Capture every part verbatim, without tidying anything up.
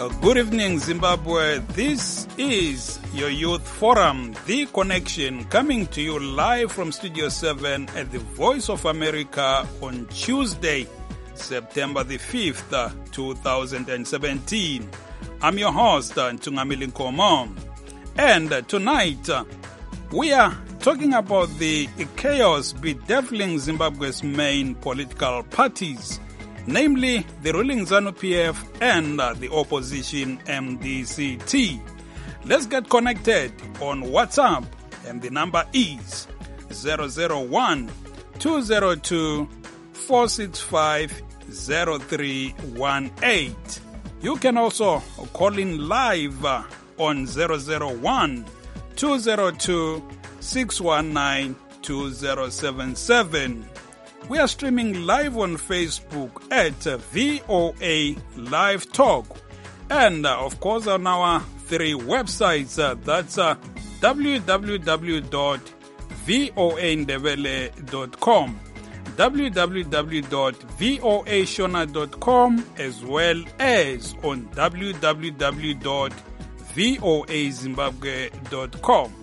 Uh, good evening, Zimbabwe. This is your Youth Forum, The Connection, coming to you live from Studio seven at the Voice of America on Tuesday, September the fifth, uh, two thousand seventeen. I'm your host, uh, Ntungamili Nkomo. And uh, tonight, uh, we are talking about the chaos bedeviling Zimbabwe's main political parties, namely the ruling ZANU-P F and uh, the opposition M D C T. Let's get connected on WhatsApp, and the number is zero zero one, two zero two, four six five, zero three one eight. You can also call in live uh, on zero zero one, two zero two, six one nine, two zero seven seven. We are streaming live on Facebook at V O A Live Talk, and uh, of course on our three websites, uh, that's uh, w w w dot voa ndebele dot com, w w w dot voa shona dot com, as well as on w w w dot voa zimbabwe dot com.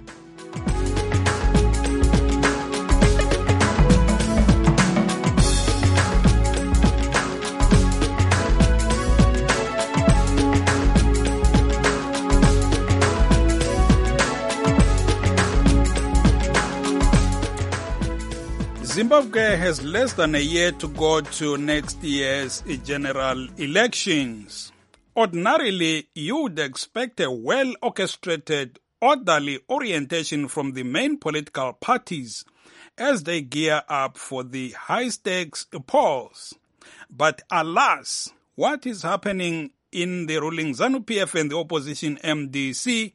Zimbabwe has less than a year to go to next year's general elections. Ordinarily, you would expect a well-orchestrated, orderly orientation from the main political parties as they gear up for the high-stakes polls. But alas, what is happening in the ruling ZANU-P F and the opposition M D C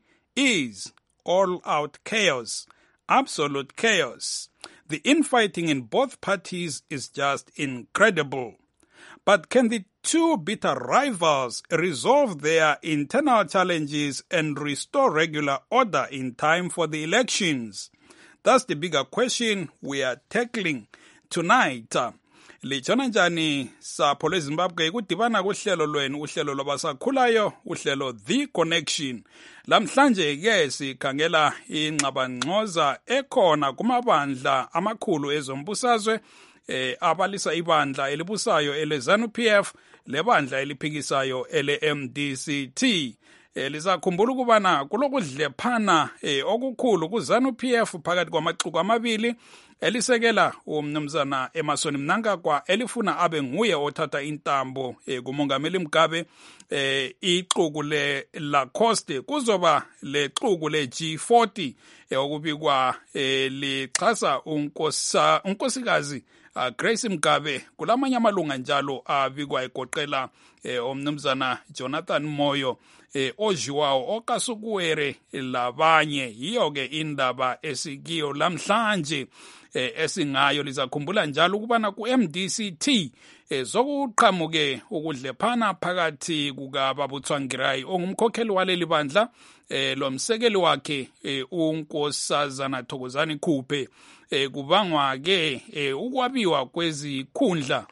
is all-out chaos, absolute chaos. The infighting in both parties is just incredible. But can the two bitter rivals resolve their internal challenges and restore regular order in time for the elections? That's the bigger question we are tackling tonight. Lichona njani sapho leZimbabwe kudibana kuhlelo lwenu, uhlelo lwabasakhulayo, uhlelo The Connection. Lamhlanje ke sikhangela ingxabangxoza ekhona kumabandla amakhulu ezombusazwe eh abalisa ibandla elibusayo ele ZANU-P F lebandla eliphikisayo ele M D C T. Eh lisakhumbula ukubana kulokudlephana eh okukhulu ku ZANU-P F phakathi kwamaxuku amabili elisekela umnumzana Emmerson Mnangagwa elifuna abe nguye othatha intambo eh, kumongameli Mugabe eh, ixuku le Lacoste kuzoba le xuku le G forty eh, okubikwa eh, lixhasa unkosa unkosikazi uh, Grace Mugabe. Kulamanye amalunga njalo abikwa egoqela eh, omnumzana Jonathan Moyo eh, ojiwayo okasukuwere labanye. Yiyo ke indaba esikiyo lamhlanje eh, esingayo. Lizakhumbula njalo ukubana ku M D C T eh, zokuqhamuke ukudlephana phakathi kukaBabuthwangirai ongumkhokheli waleli bandla eh, lomsekeli wakhe eh, unkosazana Thokozani Khuphe eh, kubangwa ke eh, ukwabiwa kwezikhundla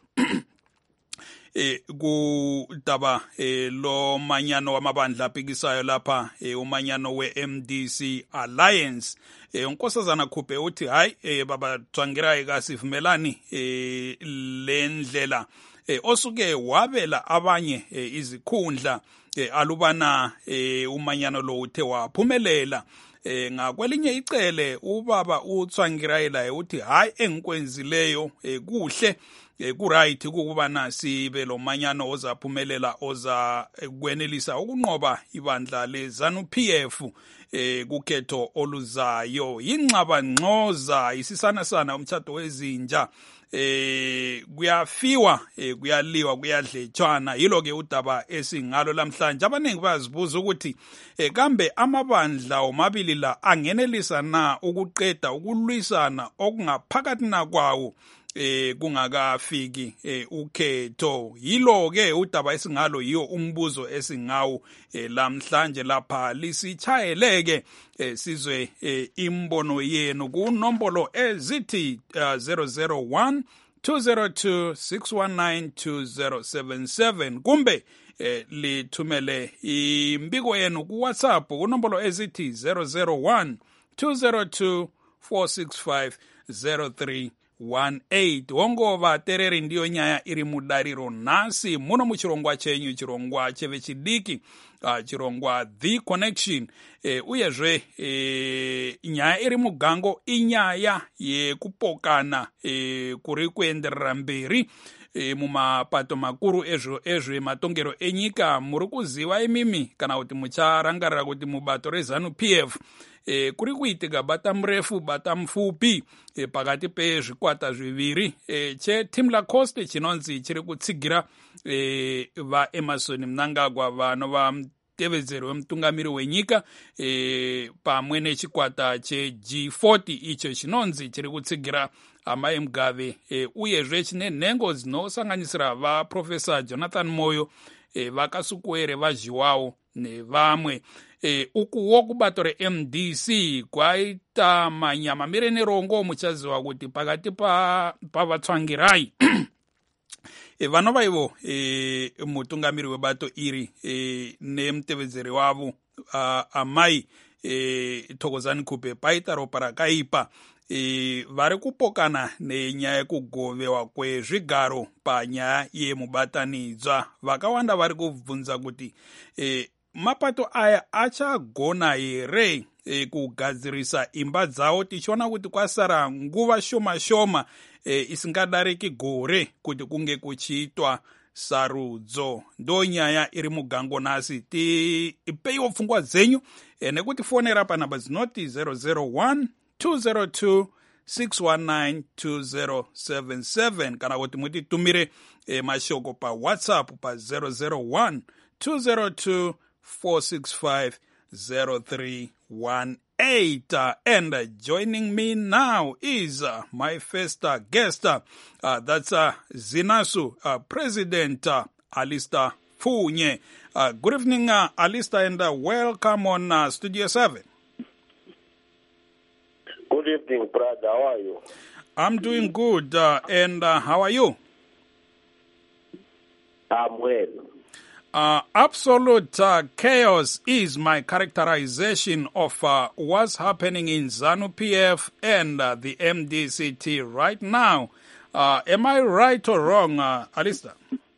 eh kudaba eh lo manyano wamabandla aphikisayo lapha eh umanyano we-M D C Alliance. eh unkosazana Khuphe uthi hayi eh baba Thwangirai kasivumelani eh lendlela eh osuke wabela abanye eh, izikhundla eh, alubana eh umanyano lo uthe waphumelela. Eh ngakwelinye icele ubaba uThwangirai la uthi hayi engikwenzileyo eh, kuhle eh, ku right ukubana sibe lo manyano ozaphumelela oza kwenelisa ukunqoba ibandla le ZANU-P F eh kukhetho oluzayo. Ingxaba ngxoza isisana sana umthatho wezinja eh kuyafiwa eh kuyaliwa kuyadletshwana. Yilo ke udaba esingalo lamhlanje. Abaningi bazibuza ukuthi eh kambe amabandla omabili la angenelisa na ukuqeda ukulwisana okungaphakathi na kwawo eh kungakafiki eh ukhetho. Yilo ke udaba esingalo yiyo umbuzo esingawo eh, lamhlanje lapha. Lisichayeleke eh, sizwe eh, imbono yenu ku nombolo ezithi uh, zero zero one two zero two, six one nine, two zero seven seven kumbe eh, lithumele imbiko yenu kuWhatsApp kunombolo ezithi zero zero one, two zero two, four six five, zero three one eight. Wongova tereri ndiyo nyaya iri mudariro nasi muno muchirongwa chenyu, chirongwa cheve chidiki, uh, chirongwa The Connection. E, uyezve e, nyaya iri mugango inyaya yekupokana e, kuri kuenderera mberi e, mumapato makuru ezvo ezvo matongero enyika. Muri kuziva imimi kana kuti mucharangarira kuti mubato rezanu P F e, kuri kuitika bata mrefu bata mfupi e, pakati pezvikwata zviviri e, cheTimla Coast chinonzi chiri kutsigira e, vaEmerson Mnangagwa vanova mutevedzeri wemutungamiri wenyika e, pamwe nechikwata cheG forty icho chinonzi chiri kutsigira Amai Mugabe e, uyezve chine nhengo dzinosanganisira vaprofesa Jonathan Moyo e, vakasukuwere vazhiwawo nevamwe. E, ukuwo kubato reM D C kwaita manyamamire nerongo muchaziva kuti pakati pavatsvangirai pa e, vanova ivo e, mutungamiri webato iri e, nemutevedzeri wavo uh, Amai e, Thokozani Kupe paita ropa rakaipa e, vari kupokana nenyaya yekugovewa kwezvigaro panyaya yemubatanidzwa. Vakawanda vari kubvunza kuti e, mapato aya achagona here e, kugadzirisa imba dzavo, tichiona kuti kwasara nguva shoma shoma e, isingadariki gore kuti kunge kuchiitwa sarudzo. Ndo nyaya iri mugango nasi. Tipeiwo pfungwa dzenyu e, nekutifonera panhamba dzinoti zero zero one, two zero two, six one nine, two zero seven seven kana kuti mutitumire e, mashoko pa WhatsApp pa zero zero one, two zero two, four six five, zero three one eight. Uh, and uh, joining me now is uh, my first uh, guest. Uh, uh, that's uh, Zinasu uh, President uh, Alistair Funye. Uh, good evening, uh, Alistair, and uh, welcome on uh, Studio seven. Good evening, brother. How are you? I'm doing good. Uh, and uh, how are you? I'm well. Uh, absolute uh, chaos is my characterization of uh, what's happening in ZANU P F and uh, the M D C T right now. Uh, am I right or wrong, uh, Alistair?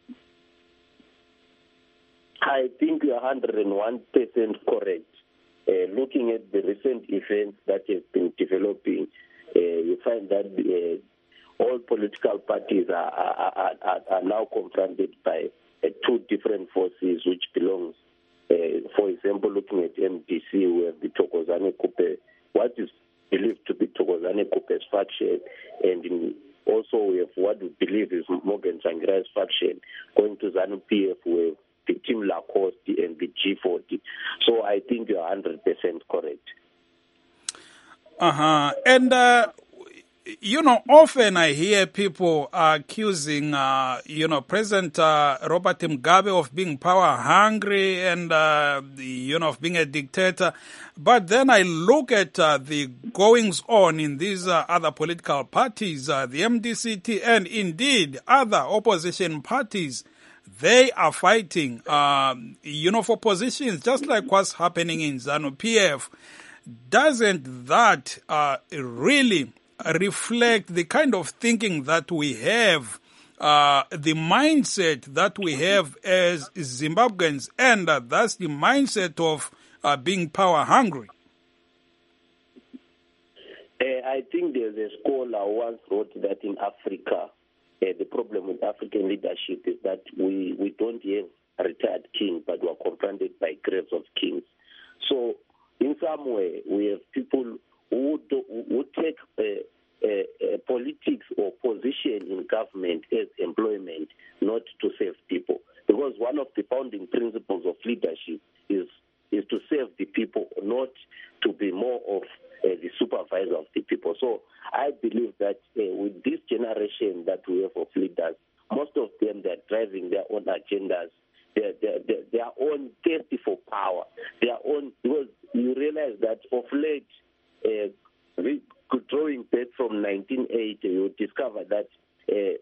I think you are one hundred one percent correct. Uh, looking at the recent events that have been developing, uh, you find that uh, all political parties are, are, are, are now confronted by uh, two different forces which belongs. Uh, for example, looking at M D C, we have the Thokozani Kupe, what is believed to be Thokozani Kupe's faction, and in, also we have what we believe is Morgan Tsvangirai's faction going to ZANU P F with the Timla Coast and the G forty. So I think you're one hundred percent correct. Uh-huh. And, uh, you know, often I hear people accusing, uh, you know, President uh, Robert Mugabe of being power hungry and, uh, you know, of being a dictator. But then I look at uh, the goings on in these uh, other political parties, uh, the M D C T and indeed other opposition parties. They are fighting, um, you know, for positions, just like what's happening in ZANU P F. Doesn't that uh, really reflect the kind of thinking that we have, uh, the mindset that we have as Zimbabweans, and uh, that's the mindset of uh, being power hungry? Uh, I think there's a scholar who once wrote that in Africa, uh, the problem with African leadership is that we, we don't have a retired king, but we're confronted by graves of kings. So in some way, we have people who, do, who take uh, uh, uh, politics or position in government as employment, not to serve people. Because one of the founding principles of leadership is is to serve the people, not to be more of uh, the supervisor of the people. So I believe that uh, with this generation that we have of leaders, most of them, they're driving their own agendas, their, their, their, their own thirsty for power, their own, because you realize that of late, uh, drawing back from nineteen eighty, you discover that uh,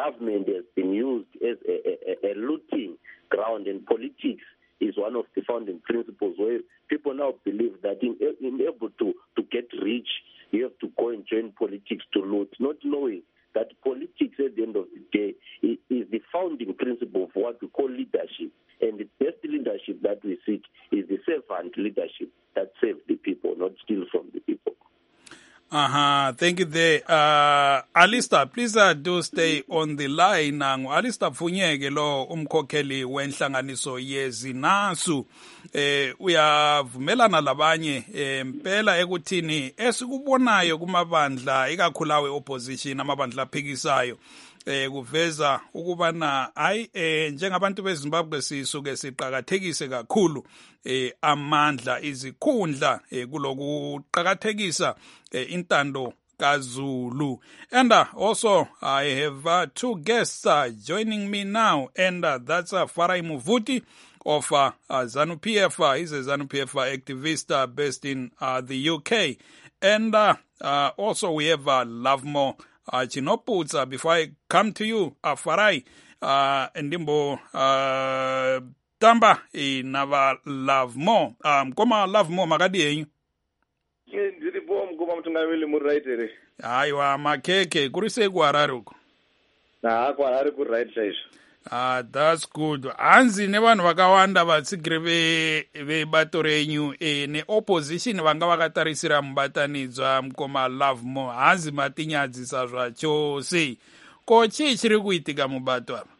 government has been used as a, a, a looting ground, and politics is one of the founding principles where people now believe that in, in able to, to get rich, you have to go and join politics to loot, not knowing that politics at the end of the day is, is the founding principle of what we call leadership. And the best leadership that we seek is the servant leadership that serves the people, not steal from the people. Uh-huh. Thank you there. Uh, Alistair, please uh, do stay on the line. Alistair Pfunyeke lo umkhokheli wenhlanganiso yezinasu. Eh, uyavumelana labanye eh, mpela ekuthini esikubonayo kumabandla ikakhulawe opposition amabandla aphikisayo eh kuveza ukubana hayi eh njengabantu beZimbabwe sisuke siqhakathekise kakhulu eh amandla izikhundla eh kulokuqhakathekisa eh, intando kaZulu. And uh, also I have uh, two guests uh, joining me now, and uh, that's uh, Farai Muvuti of uh, uh, ZANU-P F. Uh, he's a ZANU-P F activist uh, based in uh, the U K. And uh, uh, also we have uh, Lovemore uh, Chinoputsa. Before I come to you, uh, Farai, uh, Ndimbo uh, Tamba inava Lovemore. Um, Koma Lovemore magadi yenyu? Ndiri bom koma mtungamili muright ere. Aiwa makeke kurise kuHarare uko. Na kuHarare ku right side. Ah, that's good. Hanzi nevanhu vakawanda vatsigiri ve vebato renyu e neopposition vanga vakatarisira mubatanidzwa mukoma Lovemore. Hanzi matinyadzisa zvacho sei. Ko chii chiri kuitika mubato apa?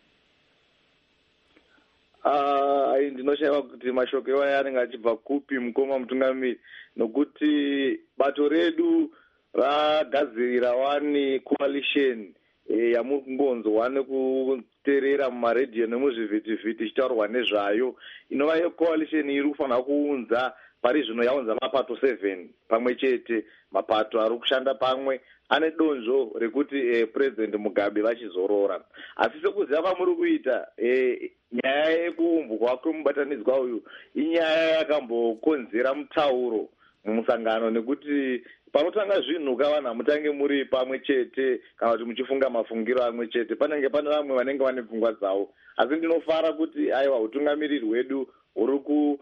Ah, ndinoshaiva kuti mashoko iwaya anenge achibva kupi mukoma mutungamiri, nokuti bato redu ragadzirira wani coalition e, yamuri kungonzwa nekuteerera mumaredhiyo nemuzvivhitivhiti ichitaurwa nezvayo, inova yecoalition iri kufanira kuunza pari zvino yaunza mapato seven pamwe chete, mapato ari kushanda pamwe ane donzvo rekuti eh, President Mugabe vachizorora. Asi sekuziva kwamuri kuita eh, nyaya yekuumbwa kwemubatanidzwa uyu inyaya yakambokonzera mutauro mumusangano, nekuti panotanga zvinhu kavanhu hamutange muri pamwe chete kana kuti muchifunga mafungiro amwe chete, panenge pane vamwe vanenge vane pfungwa dzavo. Asi ndinofara kuti aiwa utungamiriri hwedu huri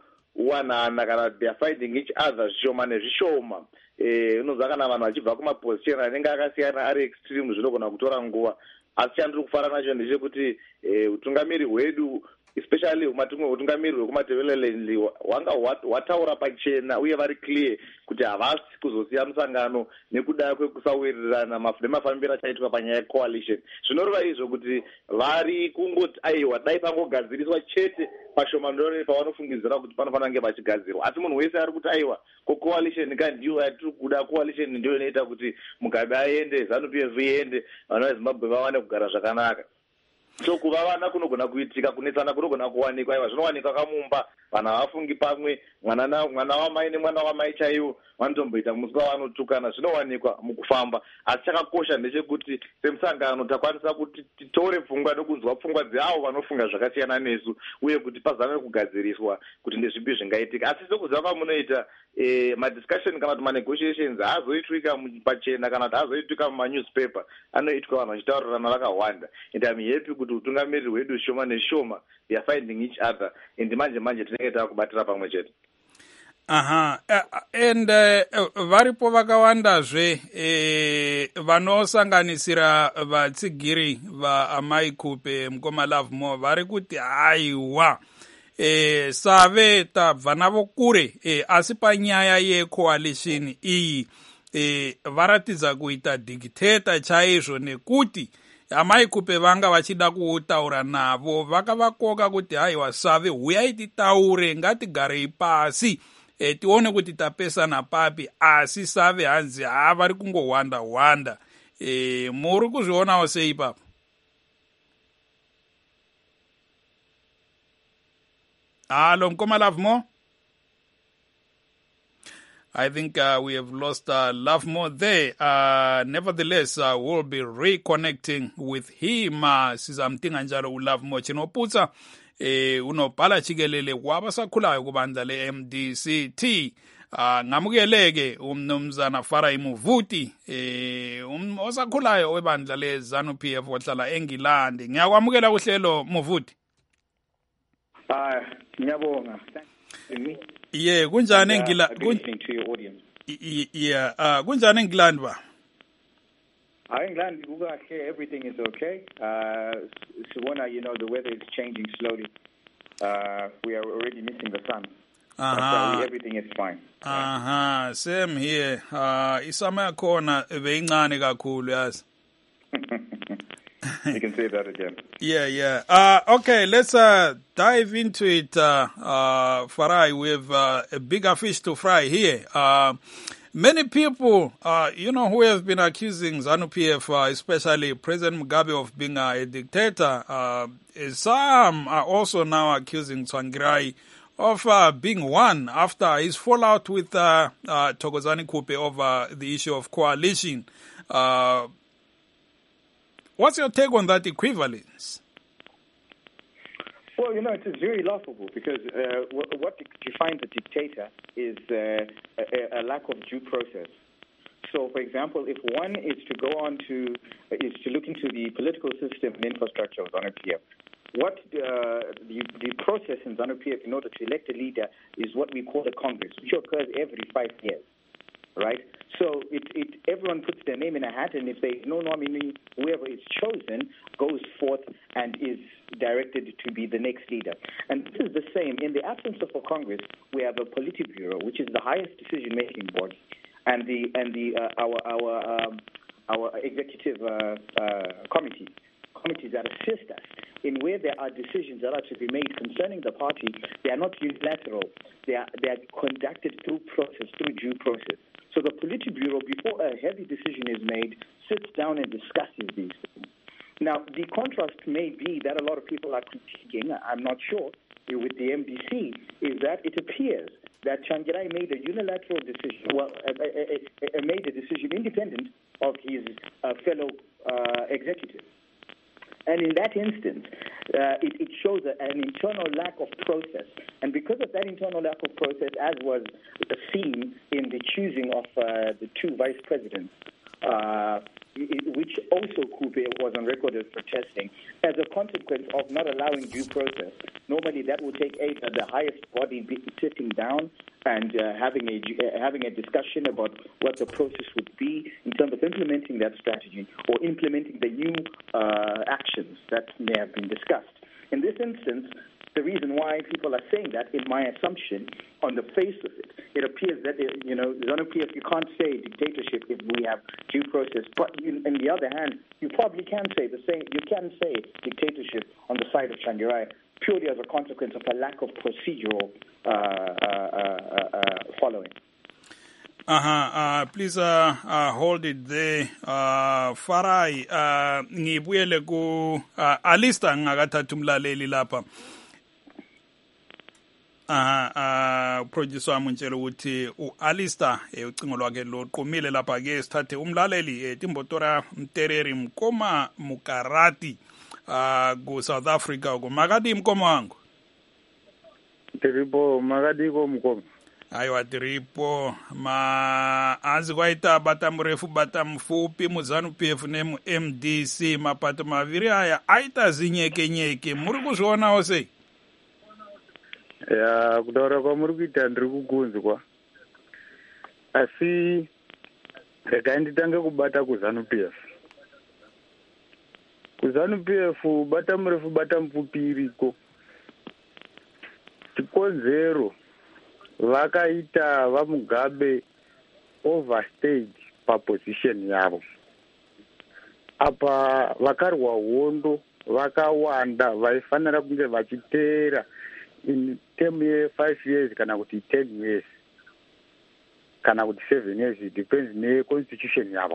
kuwanana kana they are fighting each other zvishoma nezvishoma. Eh, unonzwa kana vanhu vachibva kumaposition anenge akasiyana ari extreme zvinogona kutora nguva. Asi chandiri kufara nacho ndechekuti eh, utungamiri hwedu especially umatumwe utungamiri hwekumatevelelenli wanga wataura pachena uye vari clear kuti havasi kuzosiya musangano nekuda kwekusawirirana nemafambiro achaitwa panyaya yecoalition. Zvinoreva izvo kuti vari kungoti aiwa dai pangogadziriswa chete pashoma ndore pavanofungidzira kuti panofanira kunge pachigadzirwa. Asi munhu wese ari kuti aiwa ko coalition kandiyo yatiri kuda, coalition ndiyo inoita kuti Mugabe aende, ZANU-P F iende, vanhu veZimbabwe vawane kugara zvakanaka. So kuva vana kunogona kuitika, kunetsana kunogona kuwanikwa, aiwa zvinowanikwa kamumba, vanhu havafungi pamwe, mwana mwana wamai nemwana wamai chaivo vanotomboita musi wavanotukana, zvinowanikwa mukufamba. Asi chakakosha ndechekuti semusangano takwanisa kuti titore pfungwa nokunzwa pfungwa dzeavo vanofunga zvakasiyana nesu, uye kuti pazame kugadziriswa kuti ndezvipi zvingaitika. Asi sekuziva pamunoita eh, madiscussion kana kuti manegotiations haazoitwika pachena kana kuti haazoitwika mumanewspaper, anoitwa vanhu vachitaurirana vakawanda. And I'm happy kuti utungamiriri hwedu shoma neshoma they are finding each other, and manje manje tinenge takubatira pamwe chete. Aha, uh, and uh, varipo vakawandazve eh, vanosanganisira vatsigiri vaAmai Kupe mukoma Lovemore vari kuti haiwa eh, save tabva navo kure eh, asi panyaya yecoalition iyi eh, varatidza kuita dictator chaizvo, nekuti Amai Kupe vanga vachida kutaura navo vakavakoka kuti haiwa save huyai titaure, ngatigarei pasi e, tione kuti tapesana papi. Asi save hanzi ha vari kungohwanda hwanda. E, muri kuzvionawo sei ipapo? Halo mkoma Lovemore? I think uh, we have lost uh, Lovemore there. Uh, nevertheless, uh, we'll be reconnecting with him. Uh, sizamtinga njalo uLovemore Chinoputsa eh, unobhala jikelele kwabasakhulayo kubandla le-M D C T. Ah ngamukeleke umnumzana Farai Muvuti eh um, osakhulayo webandla leZANU P F ohlala eNgilandi. Ngiyakwamukela kuhlelo Muvuti. Ah ngiyabonga. Yeah, kunjani eNgilandi? Listening to your audience. Yeah, uh kunjani eNgilandi ba? Ah eNgilandi kukahle, everything is okay. Uh Sibona, you know, the weather is changing slowly. Uh we are already missing the sun. Uh-huh. So everything is fine. Uh-huh. Same here. Uh, isama yakhona beyincane kakhulu yazi. You can say that again. Yeah, yeah. Uh, okay, let's uh, dive into it, uh, uh, Farai. We have uh, a bigger fish to fry here. Uh, many people, uh, you know, who have been accusing ZANU P F, uh, especially President Mugabe, of being uh, a dictator. Uh, some are also now accusing Tsvangirai of uh, being one after his fallout with uh, uh, Thokozani Kupe over the issue of coalition. Uh, what's your take on that equivalence? Well, you know, it is very laughable because uh, what defines a dictator is uh, a, a lack of due process. So, for example, if one is to go on to is to look into the political system and infrastructure of ZANU P F, what uh, the, the process in ZANU P F in order to elect a leader is what we call the Congress, which occurs every five years, right? So it, it everyone puts their name in a hat, and if there is no nominee, whoever is chosen goes forth and is directed to be the next leader. And this is the same. In the absence of a Congress, we have a Politburo, which is the highest decision-making body, and the and the uh, our our um, our executive uh, uh, committees. committees that assist us in where there are decisions that are to be made concerning the party. They are not unilateral. They are, they are conducted through process, through due process. So the Politburo, before a heavy decision is made, sits down and discusses these things. Now, the contrast may be that a lot of people are critiquing, I'm not sure, with the M D C, is that it appears that Tsvangirai made a unilateral decision, well, uh, uh, uh, made a decision independent of his uh, fellow uh, executives. And in that instance, uh, it, it shows a, an internal lack of process. And because of that internal lack of process, as was seen in the choosing of uh, the two vice presidents, uh, which also Kupe was on record as protesting, as a consequence of not allowing due process. Normally that would take either the highest body sitting down and uh, having a uh, having a discussion about what the process would be in terms of implementing that strategy or implementing the new uh, actions that may have been discussed. In this instance, the reason why people are saying that, in my assumption, on the face of it, it appears that, you know, ZANU P F, you can't say dictatorship if we have due process. But in, on the other hand, you probably can say the same. You can say dictatorship on the side of Tsvangirai purely as a consequence of a lack of procedural uh, uh, uh, uh, following. Uh-huh. Uh, please uh, uh, hold it there. Uh, Farai, uh, ngibuyele ku uh, Alista ngakathatha umlaleli lapha. Aha, uh, producer wami ngitshela ukuthi uAlistair eh ucingo lwakhe loqhumile lapha ke sithathe umlaleli eh Timbotora Mtereri Mkoma Mukarati uh ku South Africa ku Makati Mkoma wangu. Tripo Makati ko Mkoma. Aiwa tripo ma azi kwaita bata mrefu bata mfupi mu ZANU P F ne mu M D C mapato maviri aya aita zinyeke nyeke muri kuzviona ose. Ya kutaura kwamuri kuita ndiri kukunzwa, asi regai nditange kubata kuZANU P F. KuZANU P F bata murefu bata mupfupi iriko. Chikonzero vakaita vaMugabe overstayed paposition yavo. Apa vakarwa hondo vakawanda vaifanira kunge vachiteera in term ye five years kana kuti ten years kana kuti seven years, it depends ne constitution yavo.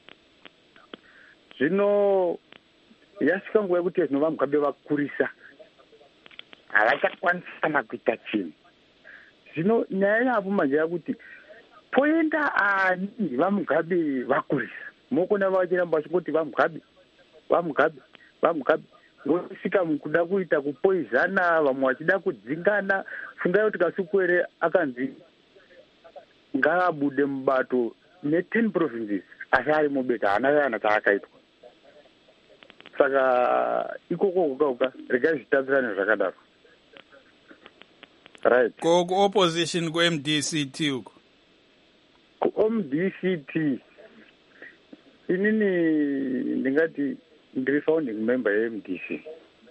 Zvino yasvika nguva yekuti zvinova Mugabe vakurisa havachakwanisana kuita chinhu. Zvino nyaya yavo manje yakuti poenda ani vaMugabe vakurisa mokona vachiramba vachingoti vaMugabe vaMugabe vaMugabe ngosvika mukuda kuita kupoizana, vamwe vachida kudzingana. Fungai kuti Kasuku ere akanzi ngaabude mubato ne-ten provinces asi ari mubeta haana kana taakaitwa. Saka ikoko ukauka regai zvitapisane zvakadaro. Right. Ko opposition ku M D C T uko. Ku M D C T inini ndingati ndiri founding member ye M D C.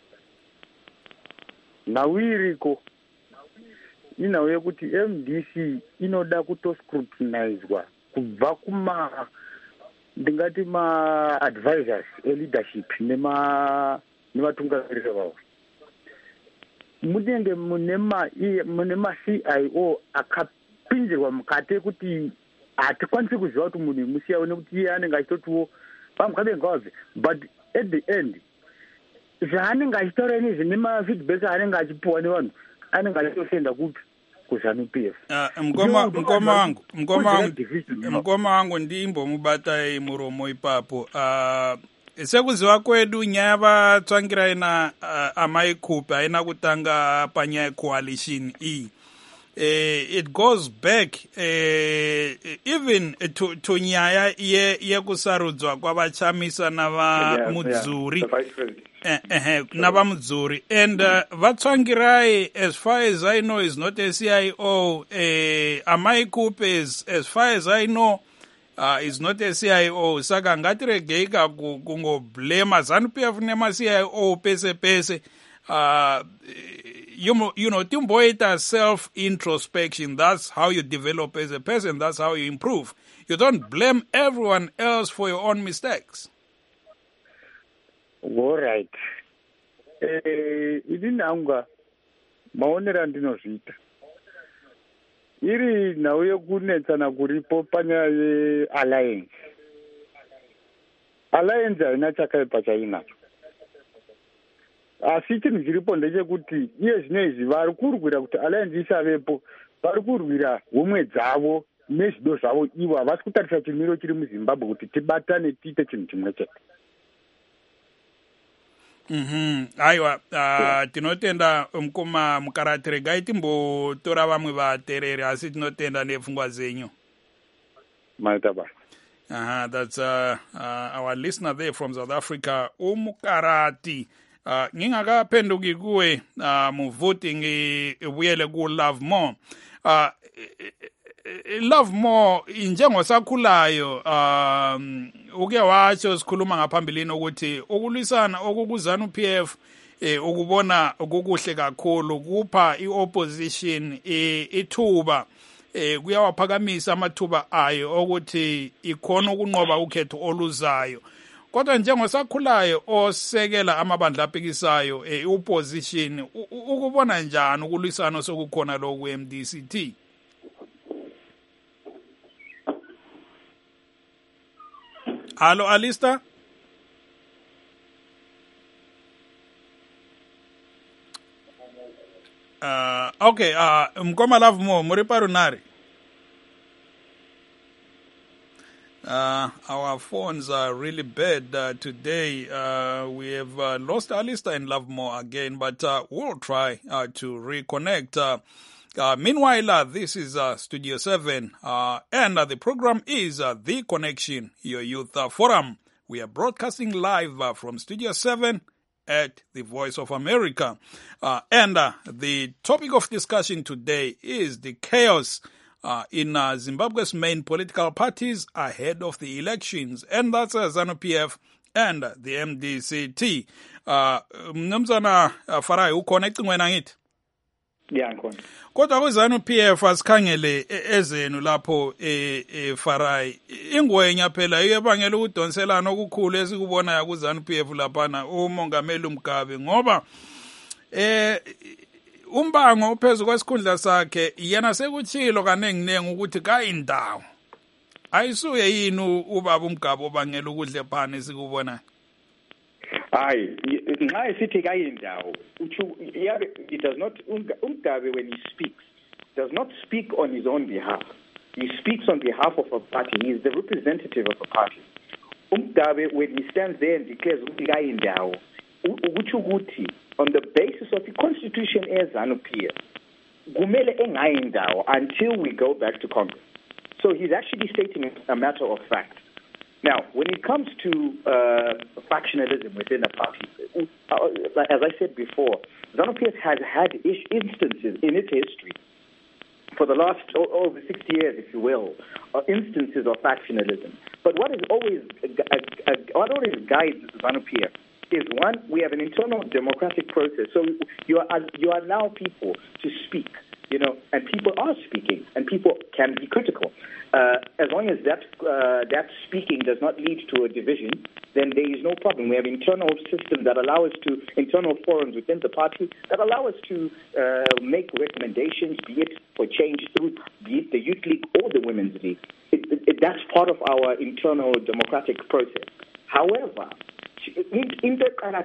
Nawiriko inawo yekuti M D C inoda kutoscrutinizwa kubva kuma ndingati ma advisors e-leadership nema nevatungamiriri vavo. Munenge munema munema C I O akapinzirwa mukati kuti hatikwanisi kuziva kuti munhu musiyawo nekuti iye anenge achitotiwo pamukabe ngavabve, but at the end zvaanenge achitaura inezvi nemafeedback aanenge achipuwa nevanhu anenge achitosenda kupi kuZANU P F. Mkoma mkoma wangu mkoma wangu mkoma wangu ndimbomubata muromo ipapo. Uh, sekuziva kwedu nyaya vatsvangira ina uh, amaikupi aina kutanga panyaya coalition iyi. Uh, it goes back uh, even to, to nyaya ye, ye kusarudzwa kwavachamisa navamudzuri yeah, yeah. uh, uh, navamudzuri and uh, vatsvangirai as far as I know is not a C I O. uh, amaikupi is as far as I know uh, is not a C I O. Saka ngatiregei kungoblema ZANU P F nema-C I O pese pese. Uh, you, you know, timboita self-introspection. That's how you develop as a person. That's how you improve. You don't blame everyone else for your own mistakes. All right. Eh, idini anga maonera ndinozviita. Iri nhau yekunetsana kuripo panyaya ye-alliance. Alliance haina chakaipa chainacho. Asi chinhu chiripo ndechekuti iye zvinezvi vari kurwira kuti alliance isavepo, vari kurwira homwe dzavo nezvido zvavo ivo havasi kutarisa chimiro chiri muZimbabwe kuti tibatane tiite chinhu chimwe chete. Mhm. Aiwa, uh, tinotenda mkoma mukarati regai timbotora vamwe vatereri asi tinotenda nepfungwa zenyu. Maita basa. Uh-huh, that's uh, uh, our listener there from South Africa, uMukarati. Uh, ngingakaphenduki kuwe uh, mu-voting ibuyele ku-Love More. Uh, Love More njengosakhulayo um uke watsho sikhuluma ngaphambilini ukuthi ukulwisana okukuZANU P F eh ukubona okukuhle kakhulu kupha i-opposition ithuba eh kuyawaphakamisa amathuba ayo ukuthi ikhona ukunqoba ukhetho oluzayo. Kodwa njengosakhulayo osekela amabandla aphikisayo i-opposition ukubona njani ukulwisana sokukhona lo ku-M D C T? Hello, Alista? Uh, okay, uh, Mkoma Love More, Muriparunari. Uh, our phones are really bad uh, today. Uh, we have uh, lost Alista and Love More again, but uh, we'll try uh, to reconnect. Uh, uh, meanwhile, uh, this is uh, Studio seven, uh, and uh, the program is uh, The Connection, your youth uh, forum. We are broadcasting live uh, from Studio seven at the Voice of America. Uh, and uh, the topic of discussion today is the chaos uh, in uh, Zimbabwe's main political parties ahead of the elections. And that's uh, ZANU P F and uh, the M D C T. Uh, Mnumzana uh, Farai, uconnecting when I eat? Yeah, I'm going. Kodwa kuZANU P F asikhangele ezenu lapho e Farai ingwenya phela iyebangela ukudonselana okukhulu esikubona kuZANU P F laphana uMongameli uMgabe ngoba eh umbango uphezulu kwesikhundla sakhe yena sekuthilo kanenginengi ukuthi kayindawo ayisuye yini ubaba uMgabe obangela ukudle phana esikubona. Hayi nxa esithi kayindawo uthi it does not uMgabe when he speaks does not speak on his own behalf. He speaks on behalf of a party. He is the representative of a party. uMgabe when he stands there and declares ukuthi kayindawo uthi ukuthi on the basis of the constitution as ZANU P F kumele engayindawo until we go back to Congress. So he's actually stating a matter of fact. Now, when it comes to uh, factionalism within a party, uh, as I said before, ZANU-P F has had instances in its history for the last over sixty years, if you will, uh, instances of factionalism. But what is always uh, uh, what always guides ZANU-P F is, one, we have an internal democratic process. So you are you allow people to speak, you know, and people are speaking, and people can be critical. Uh, as long as that uh, that speaking does not lead to a division, then there is no problem. We have internal systems that allow us to, internal forums within the party that allow us to uh, make recommendations, be it for change through, be it the Youth League or the Women's League. It, it, it, that's part of our internal democratic process. However, in, in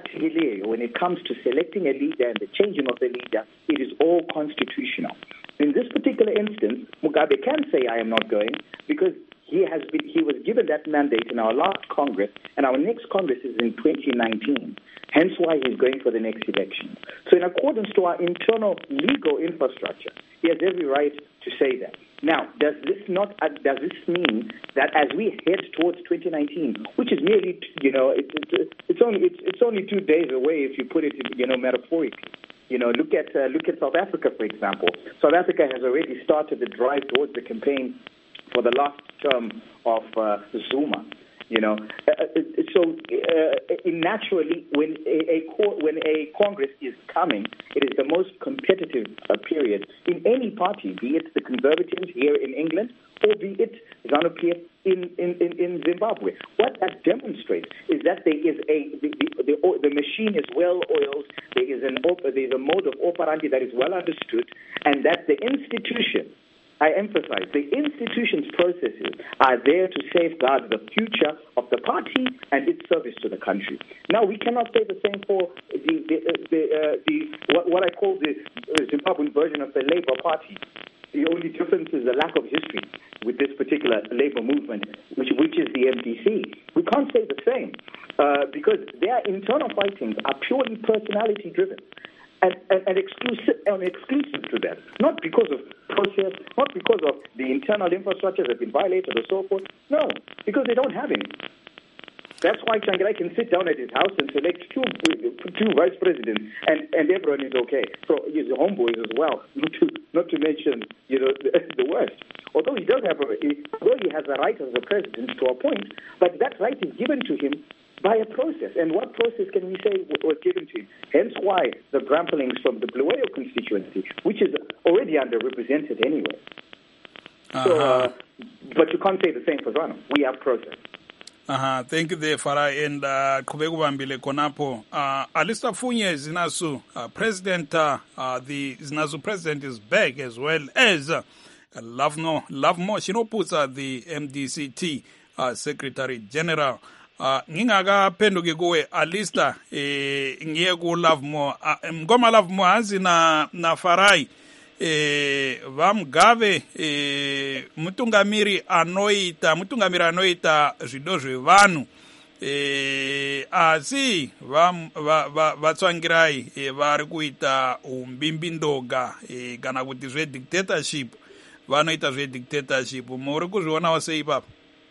the when it comes to selecting a leader and the changing of the leader, it is all constitutional. In this particular instance, Mugabe can say, I am not going, because he has been, he was given that mandate in our last Congress, and our next Congress is in twenty nineteen. Hence why he's going for the next election. So in accordance to our internal legal infrastructure, he has every right to say that. Now, does this not uh, does this mean that as we head towards twenty nineteen, which is merely, you know, it, it, it's only it's, it's only two days away if you put it, you know, metaphorically. You know, look at uh, look at South Africa, for example. South Africa has already started the drive towards the campaign for the last term of uh, Zuma. You know, uh, so uh, naturally, when a, a when a Congress is coming, it is the most competitive uh, period in any party, be it the Conservatives here in England or be it ZANU-P F in, in, in, in Zimbabwe. What that demonstrates is that there is a the the, the, the machine is well oiled. There is an there is a mode of operandi that is well understood, and that the institution, I emphasize, the institution's processes are there to safeguard the future of the party and its service to the country. Now, we cannot say the same for the the, the, uh, the what, what I call the Zimbabwean version of the Labour Party. The only difference is the lack of history with this particular Labour movement, which which is the M D C. We can't say the same uh, because their internal fightings are purely personality-driven. And, and, and exclusive and exclusive to that, not because of process, not because of the internal infrastructures that have been violated or so forth. No, because they don't have any. That's why Tsvangirai can sit down at his house and select two two vice presidents, and, and everyone is okay. So his homeboys as well, not to not to mention, you know, the, the worst. Although he does have a, although he has a right as a president to appoint, but that right is given to him by a process. And what process can we say was given to him? Hence why the Bramplings from the Bulawayo constituency, which is already underrepresented anyway. Uh-huh. So, uh, but you can't say the same for ZANU. We have process. Uh-huh. Thank you there, Farah. And Kubegu Bambile Konapo. Alistair Funye Zinasu, uh, President, uh, uh, the Zinasu president is back, as well as uh, Lovno, Lovemo Shinopusa, the M D C T uh, Secretary General. Uh, ngingakaphenduki kuwe Alistair eh ngiye ku Lovemo uh, ngoma Lovemo hansi na na Farai eh vamugave eh mutungamiri anoita mutungamiri anoita zvido zvevanhu eh asi vam vatsvangirai eh, vari kuita umbimbindoga eh, kana kuti zve dictatorship vanoita zve dictatorship muri kuzvionawo sei papa?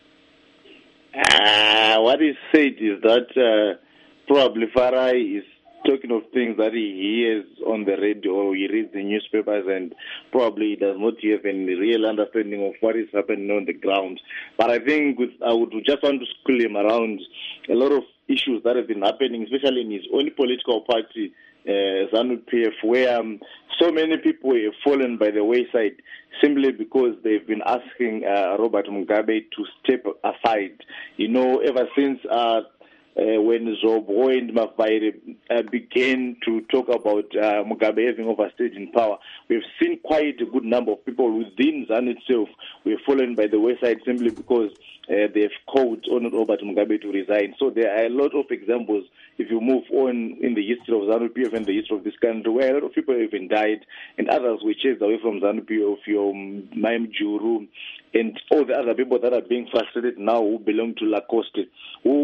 Uh, what is said is that uh, probably Farai is talking of things that he hears on the radio or he reads the newspapers, and probably does not have any real understanding of what is happening on the ground. But I think with, I would just want to school him around a lot of issues that have been happening, especially in his own political party, uh, ZANU-P F, where um, so many people have fallen by the wayside simply because they've been asking uh, Robert Mugabe to step aside. You know, ever since uh, uh, when Zobo and Mafaire uh, began to talk about uh, Mugabe having overstayed in power, we've seen quite a good number of people within ZANU itself who have fallen by the wayside simply because uh, they've called on Robert Mugabe to resign. So there are a lot of examples, if you move on in the history of ZANU-P F and the history of this country, where a lot of people have even died and others were chased away from ZANU-P F, your Maim Juru, and all the other people that are being frustrated now who belong to Lacoste, who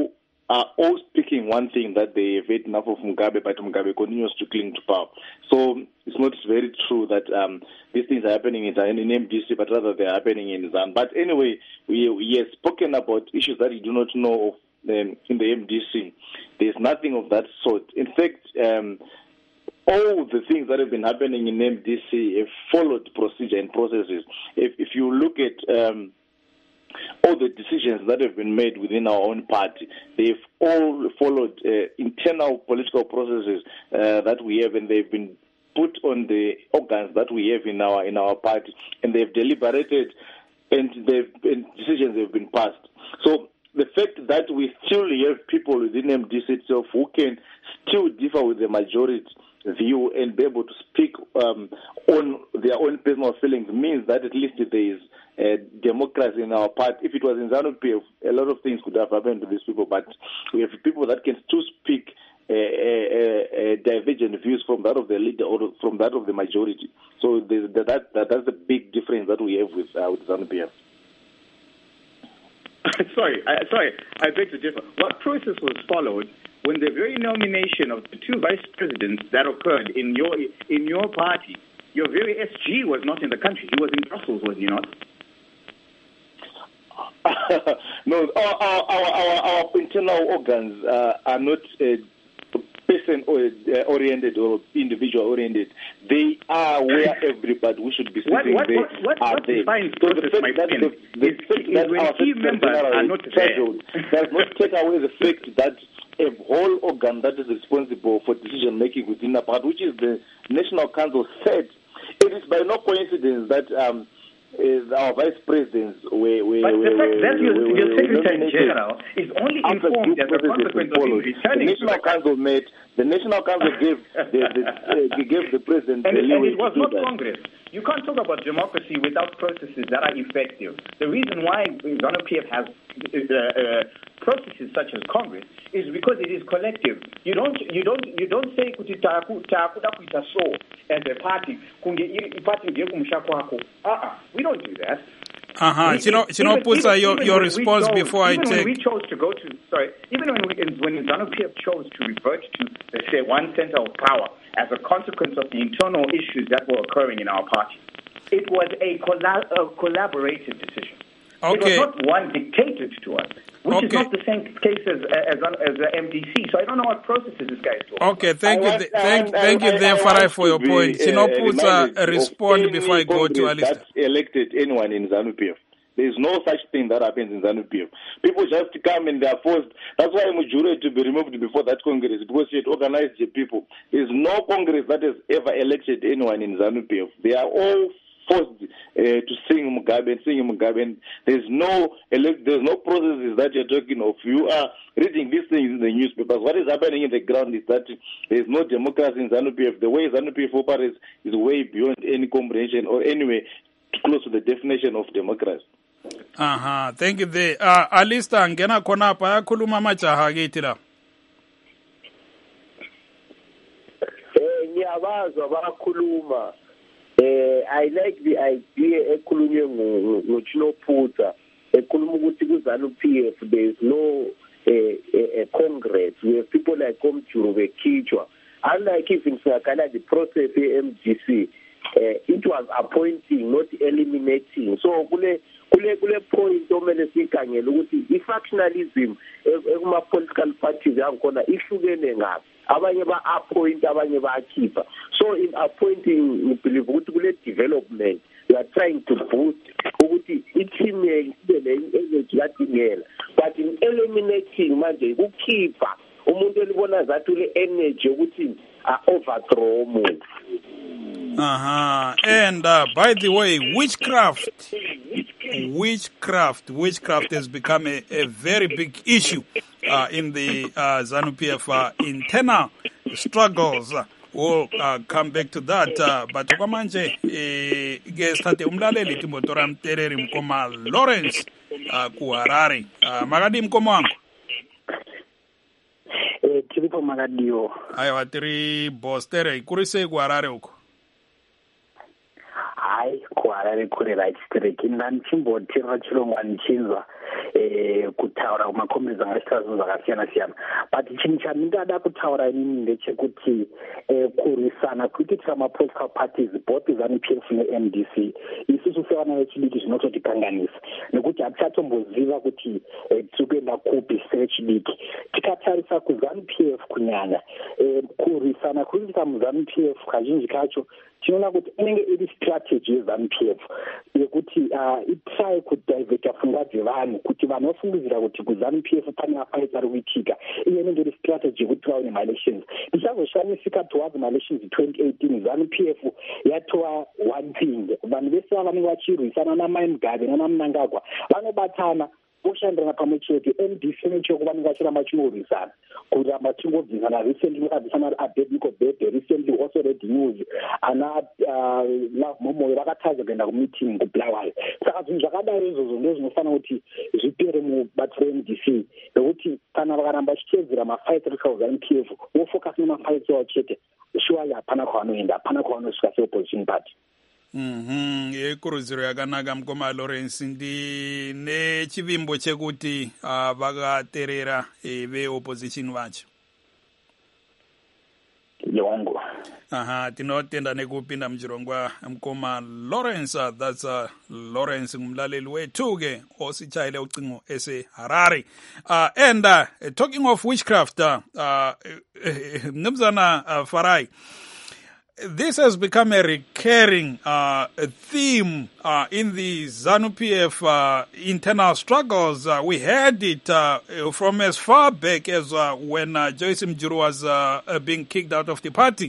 are all speaking one thing, that they have had enough of Mugabe, but Mugabe continues to cling to power. So it's not very true that um, these things are happening in, in M D C, but rather they're happening in Zanu. But anyway, we, we have spoken about issues that you do not know of um, in the M D C. There's nothing of that sort. In fact, um, all the things that have been happening in M D C have followed procedure and processes. If, if you look at um, all the decisions that have been made within our own party, they've all followed uh, internal political processes uh, that we have, and they've been put on the organs that we have in our in our party, and they've deliberated, and, they've, and decisions have been passed. So the fact that we still have people within M D C itself who can still differ with the majority view and be able to speak um, on their own personal feelings means that at least there is uh, democracy in our party. If it was in ZANU-P F, a lot of things could have happened to these people, but we have people that can still speak uh, uh, uh, divergent views from that of the leader or from that of the majority. So that, that, that that's the big difference that we have with, uh, with ZANU-P F. sorry, I, sorry, I beg to differ. What process was followed when the very nomination of the two vice presidents that occurred in your in your party? Your very S G was not in the country; he was in Brussels, was he not? No, our our, our our internal organs uh, are not uh, person-oriented or individual-oriented. They are where everybody we should be sitting what, what, there what, what, are what there. defines So process, the my fact that friend, the, the is, fact is that when our key members are not there. does not take away the fact that a whole organ that is responsible for decision-making within the party, which is the National Council, said it is by no coincidence that um, is our vice presidents were, were, but the were, fact that your, were, your were Secretary General is only informed as a consequence of him returning the National to the Council made, the National Council gave the, the, uh, gave the president and, the leeway and it was to do not that. Congress. You can't talk about democracy without processes that are effective. The reason why ZANU-P F has uh, uh, processes such as Congress is because it is collective. You don't, you don't, you don't say kuti takuda kuita so as a party. Kunge party ndiye kumshako wako. Uh-uh, we don't do that. Uh-huh. You know, you know, Pusa, your, your response chose, before I take... Even when we chose to go to, sorry, even when we, when ZANU-P F chose to revert to, let's say, one center of power as a consequence of the internal issues that were occurring in our party, it was a, collab- a collaborative decision. Okay. It was not one dictated to us, which okay. is not the same case as as, as the M D C. So I don't know what processes this guy is talking Okay, about. thank I you, want, th- thank, I, thank I, you, there, Farai, for your point. You know, Pusa, respond before I go to Alistair. That elected anyone in ZANU-P F. There is no such thing that happens in ZANU-P F. People just come and they are forced. That's why Mujure to be removed before that Congress, because he had organized the people. There is no Congress that has ever elected anyone in ZANU-P F. They are all forced uh, to sing Mugabe and sing Mugabe. And there's no elect, there's no processes that you're talking of. You are reading these things in the newspapers. What is happening in the ground is that there's no democracy in ZANU-P F. The way ZANU-P F operates is way beyond any comprehension or anyway close to the definition of democracy. Aha, thank you there. Uh, Alistair, ngena khona pa yakhuluma majaha kithi la. Eh ngiyabazwa bakhuluma. Eh I like the idea ekhulunywe ngoChinoputsa ekhuluma ukuthi ku ZANU-P F there is no a, a, a congress where people like Komjuru bekhitshwa. Unlike even singakala the process e-M D C, uh, it was appointing, not eliminating. So kule kule kule point omele sikhangela ukuthi i-factionalism ekuma political parties yankhona ihlukene ngapi. Abanye ba appoint, abanye ba akhipha. So in appointing, we believe ukuthi kule development we are trying to boost ukuthi i-team ibe ne-energy yadingela. But in eliminating manje ukukhipha umuntu elibona zathi ule energy ukuthi overthrow umuntu. Uh-huh. And uh, by the way, witchcraft, witchcraft, witchcraft has become a, a very big issue uh, in the uh, ZANU-P F uh, internal struggles. Uh, we'll uh, come back to that. Uh, but kwamanje gestate umlaleli timotora mtereri mkoma Lawrence uh, ku Harare. Uh, magadi mkomo wangu. Eh, tilipo magadio. Ayo atiri bostere kurise ku Harare uko. Hai ku Harare kuri right street ndanchimbotirwa chirongwa nchinzwa eh kutaura makomrades angashitazo zakasiyana siyana but chinhu chandingada kutaura inini ndechekuti eh kurwisana kuitira ma-political parties both ZANU P F ne-M D C isusu sevana vechidiki zvinototikanganisa nekuti hatichatomboziva kuti tiri kuenda kupi sevechidiki. Tikatarisa kuZANU P F kunyanya kurwisana kuitika muZANU P F kazhinji kacho tinoona kuti inenge iri strategy yeZANU P F yekuti itry kudivheta pfungwa dzevanhu kuti vanhu vafungidzira kuti kuZANU P F pane mafaita ari kuitika. Iyo inenge iri strategy yekuti vaone ma-elections. Tichazoshamisika towards ma-elections twenty eighteen ZANU P F yatova one thing. Vanhu vese vanenge vachirwisana naMai Mugabe nanaMnangagwa vanobatana voshandirana pamwe chete. M D C nechoko vanenge vachiramba chingorwisana kuramba chingobvisana. Recently vakabvisana Abednego Bede, recently also read news ana Love Momoyo vakataza kuenda kumeeting kuBulawayo. Saka zvinhu zvakadaro izvozvo ndo zvinofanira kuti zvipere mubato re-M D C nekuti kana vakaramba vachitedzera mafaiti ari kuZANU P F vofocus nemafaiti avo chete shuwa hapana kwavanoenda, hapana kwavanosvika se-opposition party. Mhm, yekurudziro yakanaka mukoma Lawrence. Ndi nechivimbo chekuti uh, vakaterera e, ve-opposition vacho. Yongo. Aha, tinotenda nekupinda mchirongwa mkoma Lawrence. Uh, that's uh, Lawrence ngumlaleli wethu ke osichayile ucingo ese Harare. Uh, and uh, talking of witchcraft, uh, uh, Mnumzana uh, Farai, this has become a recurring uh, theme uh, in the ZANU P F uh, internal struggles. Uh, we had it uh, from as far back as uh, when uh, Joyce Mjuru was uh, being kicked out of the party.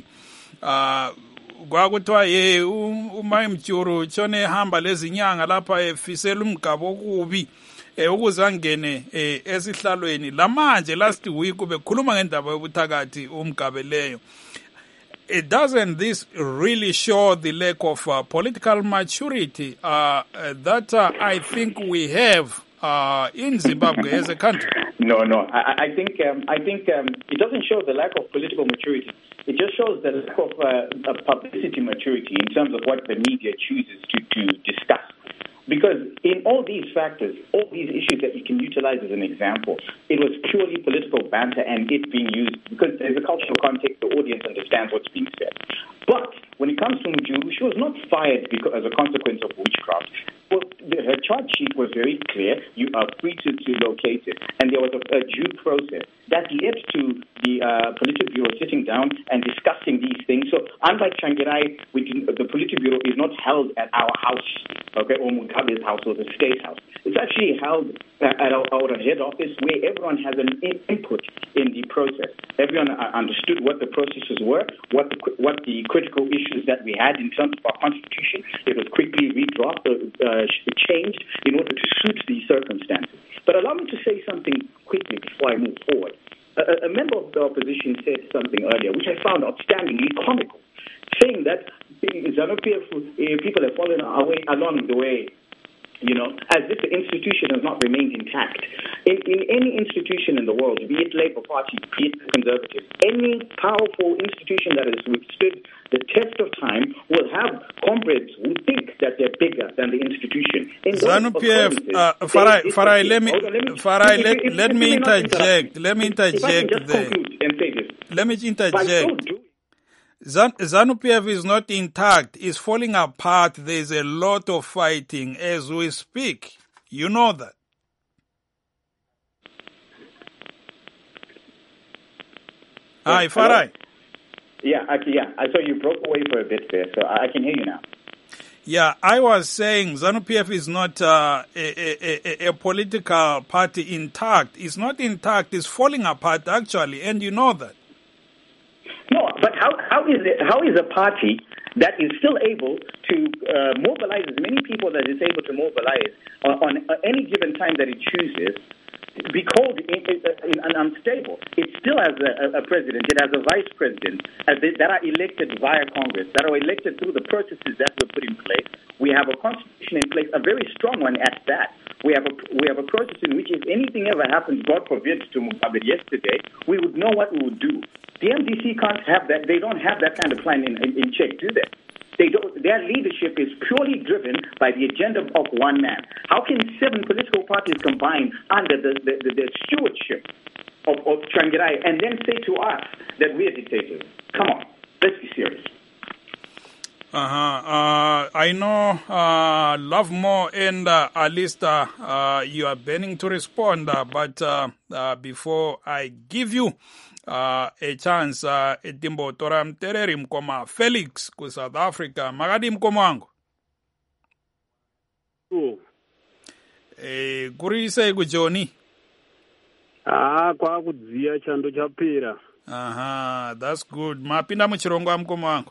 Kwakuthiwa ye uMai Mjuru chone hamba lezinyanga lapha efisela umgabo okubi ukuze angene esihlalweni. Lamanje last week bekhuluma ngendaba yobuthakathi umgabe leyo. It doesn't this really show the lack of uh, political maturity uh, uh, that uh, I think we have uh, in Zimbabwe as a country? No, no. I, I think um, I think um, it doesn't show the lack of political maturity. It just shows the lack of uh, publicity maturity in terms of what the media chooses to, to discuss. Because in all these factors, all these issues that you can utilize as an example, it was purely political banter and it being used because there's a cultural context, the audience understands what's being said. But when it comes to Mjuru, she was not fired because, as a consequence of witchcraft. Well, the, her charge sheet was very clear. You are free to, to locate it. And there was a, a due process that led to the uh, Politburo sitting down and discussing these things. So unlike Changirai, we can, the Politburo is not held at our house, okay, or Mugabe's house or the state house. It's actually held at our, our head office where everyone has an in, input in the process. Everyone understood what the processes were, what the, what the critical issues that we had in terms of our constitution. It was quickly redrafted, uh, changed in order to suit these circumstances. But allow me to say something quickly before I move forward. A, a member of the opposition said something earlier, which I found outstandingly comical, saying that ZANU P F uh, people have fallen away along the way, you know, as if the institution has not remained intact. In, in any institution in the world, be it Labour Party, be it the Conservatives, any powerful institution that has withstood the test of time will have comrades who think that they're bigger than the institution. ZANU P F, uh, Farai, Farai, let me, Farai, let, let, let me interject. Let me interject there. Let me interject. ZANU P F is not intact, it's falling apart. There's a lot of fighting as we speak. You know that. Hi, Farai. Yeah, I, yeah. I saw you broke away for a bit there, so I can hear you now. Yeah, I was saying ZANU P F is not uh, a, a, a political party intact. It's not intact, it's falling apart actually, and you know that. No, but how, how is it? How is a party that is still able to uh, mobilize as many people that it's able to mobilize on, on any given time that it chooses be called in, in, in, in unstable? It still has a, a president, it has a vice president as they, that are elected via Congress, that are elected through the processes that were put in place. We have a constitution in place, a very strong one at that. We have a we have a process in which if anything ever happens, God forbid, to Mugabe yesterday, we would know what we would do. The M D C can't have that. They don't have that kind of plan in, in, in check, do they? They don't. their leadership is purely driven by the agenda of one man. How can seven political parties combine under the, the, the, the stewardship of, of Tsvangirai and then say to us that we are dictators? Come on, let's be serious. Uh-huh. Uh, I know uh, Lovemore and uh, Alistair, uh, you are burning to respond, uh, but uh, uh, before I give you uh, a chance, uh, Etimbo Tora Mtereri Mkoma Felix ku South Africa, Magadi Mkoma wangu. Oh. Eh, kurise kujoni. Ah, kwa kudziya chando chapera. Aha, that's good. Mapinda muchirongwa Mkoma wangu.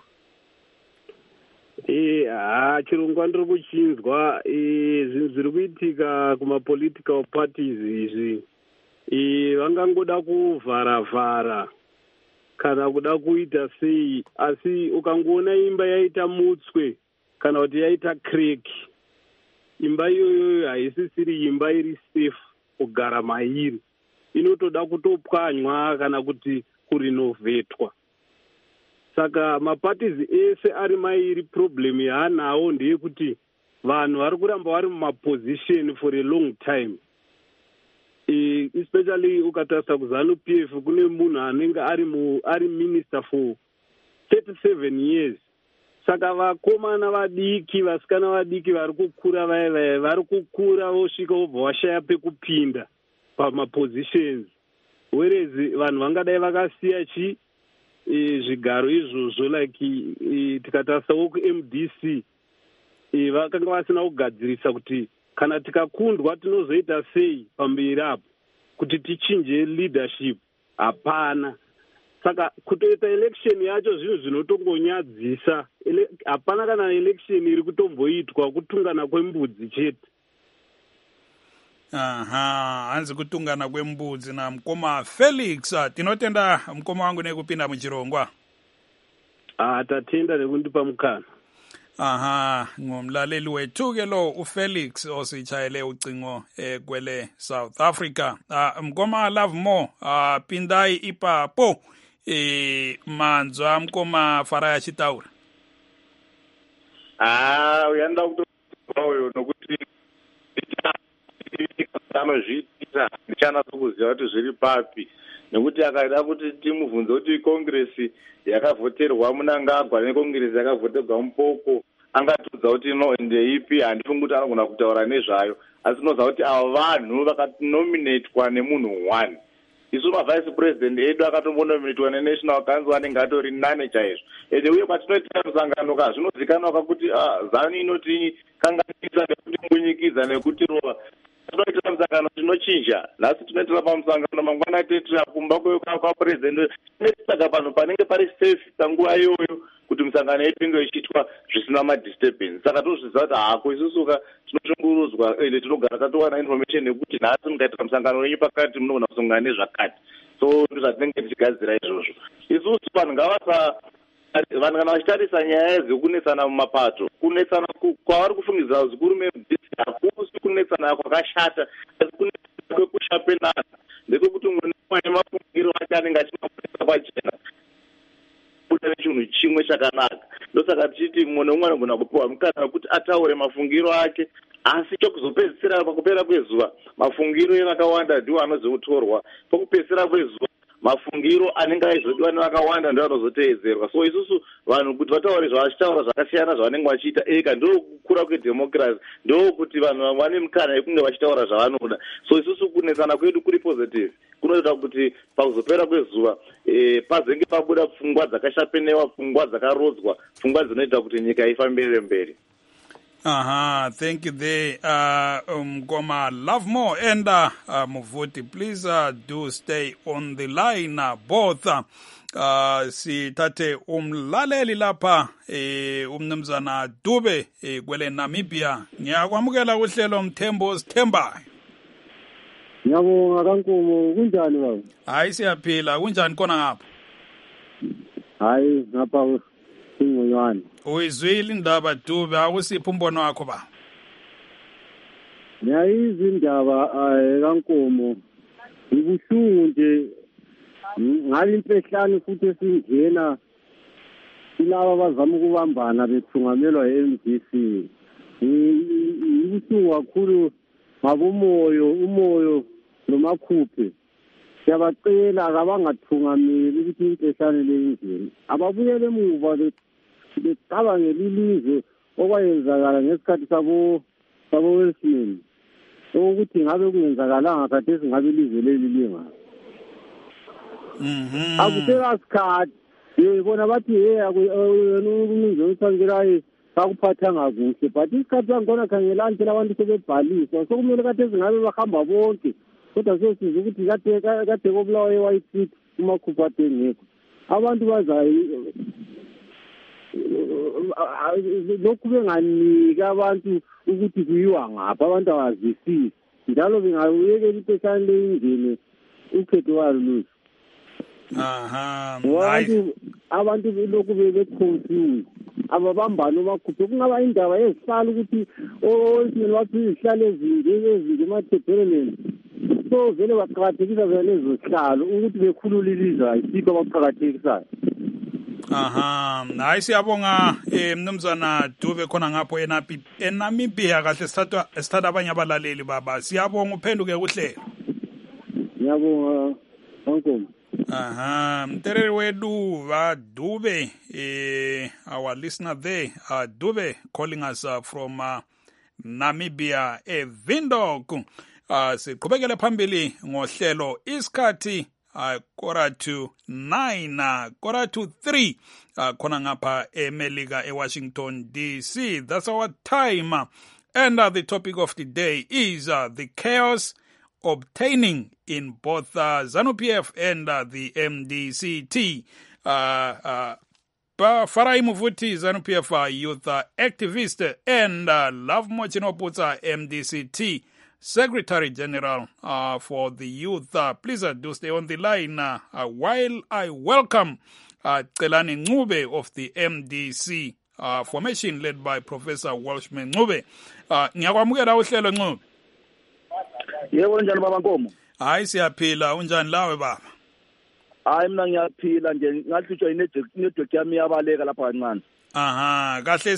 Eh, ah, chirongwa ndiri kuchinzwa eh zviri kuitika kuma political parties izvi. Eh, vangangoda kuvhara vhara kana kuda kuita sei, asi ukangoona imba yaita mutswe kana kuti yaita crack, imba iyoyo haisisiri imba iri safe kugara mairi, inotoda kutopwanywa kana kuti kurinovetwa. Saka maparties ese ari mairi, problem yaanawo ndeyekuti vanhu vari kuramba vari mumaposition for a long time. E, especially ukatarisa kuzanu P F kune munhu anenge ari mu ari minister for thirty-seven years. Saka vakomana vadiki, vasikana vadiki vari kukura vaya vaya vari kukura vosvika vobva vashaya pekupinda pamapositions, whereas vanhu vangadai vakasiya chi e, zvigaro izvozvo like e, tikatarisawo ku-M D C e, vakanga vasina kugadzirisa kuti kana tikakundwa tinozoita sei pamberi apo kuti tichinje leadership. Hapana. Saka kutoita election yacho zvinhu zvinotongonyadzisa. Hapana kana election iri kutomboitwa, kutungana kwembudzi chete. Aha, hanzi kutungana kwembudzi na Mkoma Felix. Tinotenda Mkoma wangu nekupinda muchirongwa. Ah, tatenda nekundipa mukana. Aha, ngumlaleli wethu ke lo uFelix osichayele ucingo eh kwele South Africa. Ah, Mkoma Lovemore, ah pindai ipapo eh manzwa Mkoma Faraya Chitaura. Ah, uyanda kutoyo nokuti anozviita ndichana sokuziva kuti zviri papi, nekuti akaida kuti timubvunze kuti kongresi yakavhoterwa munangagwa nekongresi yakavhoterwa mupoko angatudza kuti no ndeipi, handifungi kuti anogona kutaura nezvayo, asi tinoziva kuti ava vanhu vakanominatwa nemunhu one. Isu mavice president edu akatombonominatwa nenational council anenge atori nane chaizvo, ende uye kwatinoitira musangano ka zvinozikanwa kuti zanu inotikanganisa nekuti munyikidza nekuti rova tinoitira musangano tinochinja. Nhasi tinoitira pamusangano mangwana tetira kumba kwapresident, tinesaka pano panenge pari safe panguva iyoyo kuti musangano yedu inge ichiitwa zvisina madisturbance. Saka tozviziva kuti hako isusuka tinoshungurudzwa ende tinogara tatowana information yekuti nhasi mukaitira musangano wenyu pakati munogona kusongana nezvakati. So zvatinenge tichigadzira izvozvo. Isusu vanhu ngavasa vanhu kana vachitarisa nyaya dzekunesana mumapato, kunetsana kwavari kufungidzira zvikuru mebhisi hakusi kunetsana kwakashata, asi kunetsana kwekushapenana ndekwekuti umwe neumwe nemafungiro ake anenge achimaponesa pachena kuda nechinhu chimwe chakanaka. Ndosaka tichiti mumwe neumwe anogona kupiwa mukana wekuti ataure mafungiro ake, asi chokuzopedzisira pakupera kwezuva mafungiro evakawanda ndiwo anozotorwa. Pakupedzisira kwezuva mafungiro anenge aizodiwa nevakawanda ndiwo anozoteedzerwa. So isusu vanhu kuti vataure zvavachitaura zvakasiyana zvavanenge vachiita eka, ndo kukura kwedhemokirasi, ndo kuti vanhu vane mukana yekunge vachitaura zvavanoda. So isusu kunetsana kwedu kuri positive, kunoita kuti pakuzopera kwezuva e, pazenge pabuda pfungwa dzakashapenewa, pfungwa dzakarodzwa, pfungwa dzinoita kuti nyika ifambire mberi. Aha, thank you there, uh, Mkoma Lovemore and uh, uh, Muvuti. Please uh, do stay on the line, uh, both. Uh, uh, si tate umlaleli lapha eh, umnumzana Dube eh, kwele Namibia. Ngiyakwamukela uhlelo Mthembo Sithembayo. Ngiyabonga kaNkomo, kunjani baba? Hayi siyaphila, kunjani khona ngapha? Hayi ngapha singonyane. Uyizwile indaba Dube, akusiphi umbono wakho ba? Ngiyayizwa indaba kaNkomo. Ngibuhlungu nje ngale impehlane futhi esingena kulaba abazama ukubambana bethungamelwa e-M D C. Ubuhlungu kakhulu ngabomoyo, umoyo nomakhuphe. Siyabacela kabangathungameli ukuthi inteshane leyindlela. Ababuyele emuva becabangele ilizwe okwayenzakala ngesikhathi sabo sabo Wilson. Ukuthi ngabe kungenzakalanga khathesi ngabe ilizwe leli linga. Mhm. Akusela sikhathi yebona bathi hey akuninzo uSangirayi akuphatha ngakuhle but isikhathi sangona khangela nje abantu sebebhaliswa sokumele khathesi ngabe bahamba bonke kodwa sesiza ukuthi kade kade kobulawa eWhite umakhupha atengekho abantu bazayo lokhu benganika abantu ukuthi kuyiwa ngapha abantu abazisisi njalo bengayekela inteshane leyingene ukhetho walo luthi aha abantu abantu lokhu bebeconfused ababambana bakhuphe kungaba indaba ezihlala ukuthi owesimeni wathi izihlalo ezinje ezinje emathebheleni so vele baqhakathekisa vele lezo zihlalo ukuthi bekhulule ilizwe ayisikho abaqhakathekisayo. Aha, hayi siyabonga eh mnumzana Dube khona ngapho eNapi eNamibia kahle sithatha sithatha abanye abalaleli baba siyabonga uphenduke kuhle. Ngiyabonga onkom. Aha, mterere wedu va Dube eh our listener there uh, Dube calling us uh, from uh, Namibia e Windhoek. Uh siqhubekele phambili ngohlelo isikhathi Uh, quarter to nine, uh, quarter to three, uh, khona ngapha eMelika eWashington D C. That's our time. And uh, the topic of the day is uh, the chaos obtaining in both uh, ZANU-P F and uh, the M D C T. Uh, uh, Farai Muvuti, ZANU-P F uh, youth uh, activist, and uh, Love Mochinoputsa, M D C T. Secretary General uh, for the youth. Uh, please uh, do stay on the line uh, uh, while I welcome uh, Celani Ncube of the M D C uh, formation led by Professor Welshman Ncube. Uh, Ngiyakwamukela uhlelo Ncube. Yebo njani baba Nkomo? Hayi siyaphila unjani lawe baba? Hayi mina ngiyaphila nje ngahlutshwa inetwork yami yabaleka lapha kancane. Aha, kahle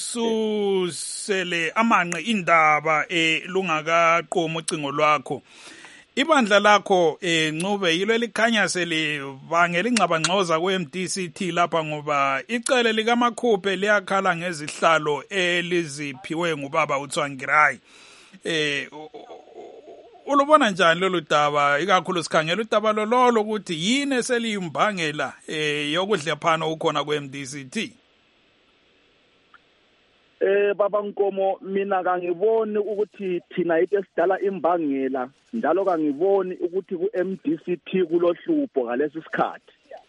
sisusele amanqe indaba elungakaqomo ucingo lwakho. Ibandla lakho eh Ncube yilo elikhanya selibangela ingcabangxoza kwe-M D C T lapha ngoba icele likaMakhuphe liyakhala ngezihlalo eliziphiwe ngubaba uTsvangirai. Eh ulubona njani lolu daba ikakhulu sikhangela udaba lolo ukuthi yini eseliyimbangela eh yokudlephana ukhona kwe-M D C T? Eh baba Nkomo mina kangiboni ukuthi thina into esidala imbangela njalo kangiboni ukuthi ku-M D C T kulohlupho ngalesi sikhathi.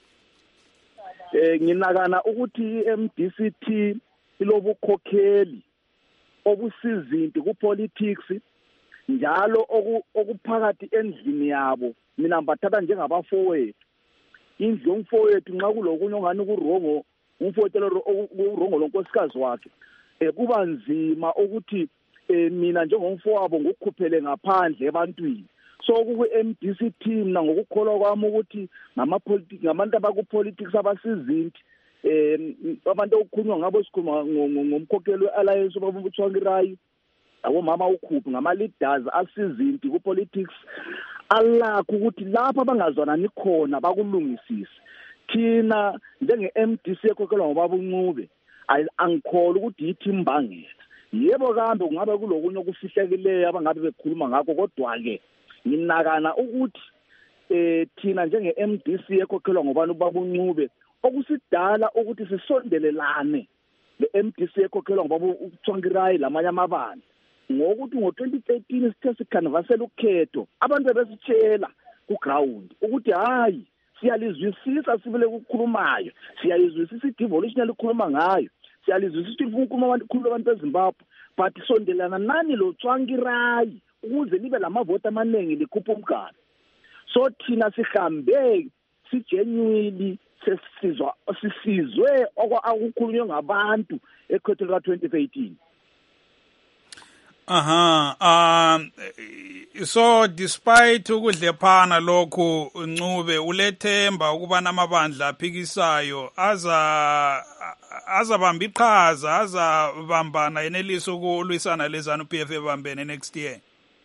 Eh nginakana ukuthi i-M D C T ilobukhokheli obusizinti ku-politics njalo okuphakathi endlini yabo mina mbathatha njengabafowethu. Indlu yomfowethu nxa kulokunye ongani kurongo umfowethu lo urongo lonkosikazi wakhe eh kuba nzima ukuthi eh mina njengomfowabo ngokukhuphele ngaphandle ebantwini. So ku-M D C T mina ngokukholwa kwami ukuthi ngama politics ngabantu abakupolitics abasizinti eh abantu okukhulunywa ngabo sikhuluma ngomkhokheli we-alliance ubaba uTsvangirai abomama ukhuphi ngama leaders asizinti ku-politics alakho ukuthi lapha bangazwanani khona bakulungisise. Thina njenge-M D C ekhokhelwa ngobaba uNcube angikholwa ukuthi yithi imbangela. Yebo kambe kungabe kulokunye okufihlekileyo abangabe bekhuluma ngakho kodwa ke nginakana ukuthi eh thina njenge-M D C ekhokhelwa ngobani ubaba uNcube okusidala ukuthi sisondelelane le-M D C ekhokhelwa ngobaba uTsvangirai lamanye amabandla ngokuthi ngo-twenty thirteen sithe sikhanvasela ukhetho abantu besitshela ku ground ukuthi hayi siyalizwisisa sibele ukukhulumayo siyalizwisisa i-devolution elikhuluma ngayo siyalizwisisa ukuthi ukukhuluma abantu khuluma abantu beZimbabwe but sondelana nani lo Tsvangirai ukuze libe lamavoti amaningi likhupha umgalo. So thina sihambe sigenuinely sesizwa sisizwe okukhulunywa ngabantu ekhethweni ka twenty eighteen. Aha. Um so despite ukudlephana lokhu Ncube ulethemba ukuba namabandla aphikisayo aza azabamba iqhaza azabambana yenelisa ukulwisana lezanu P F ebambene next year.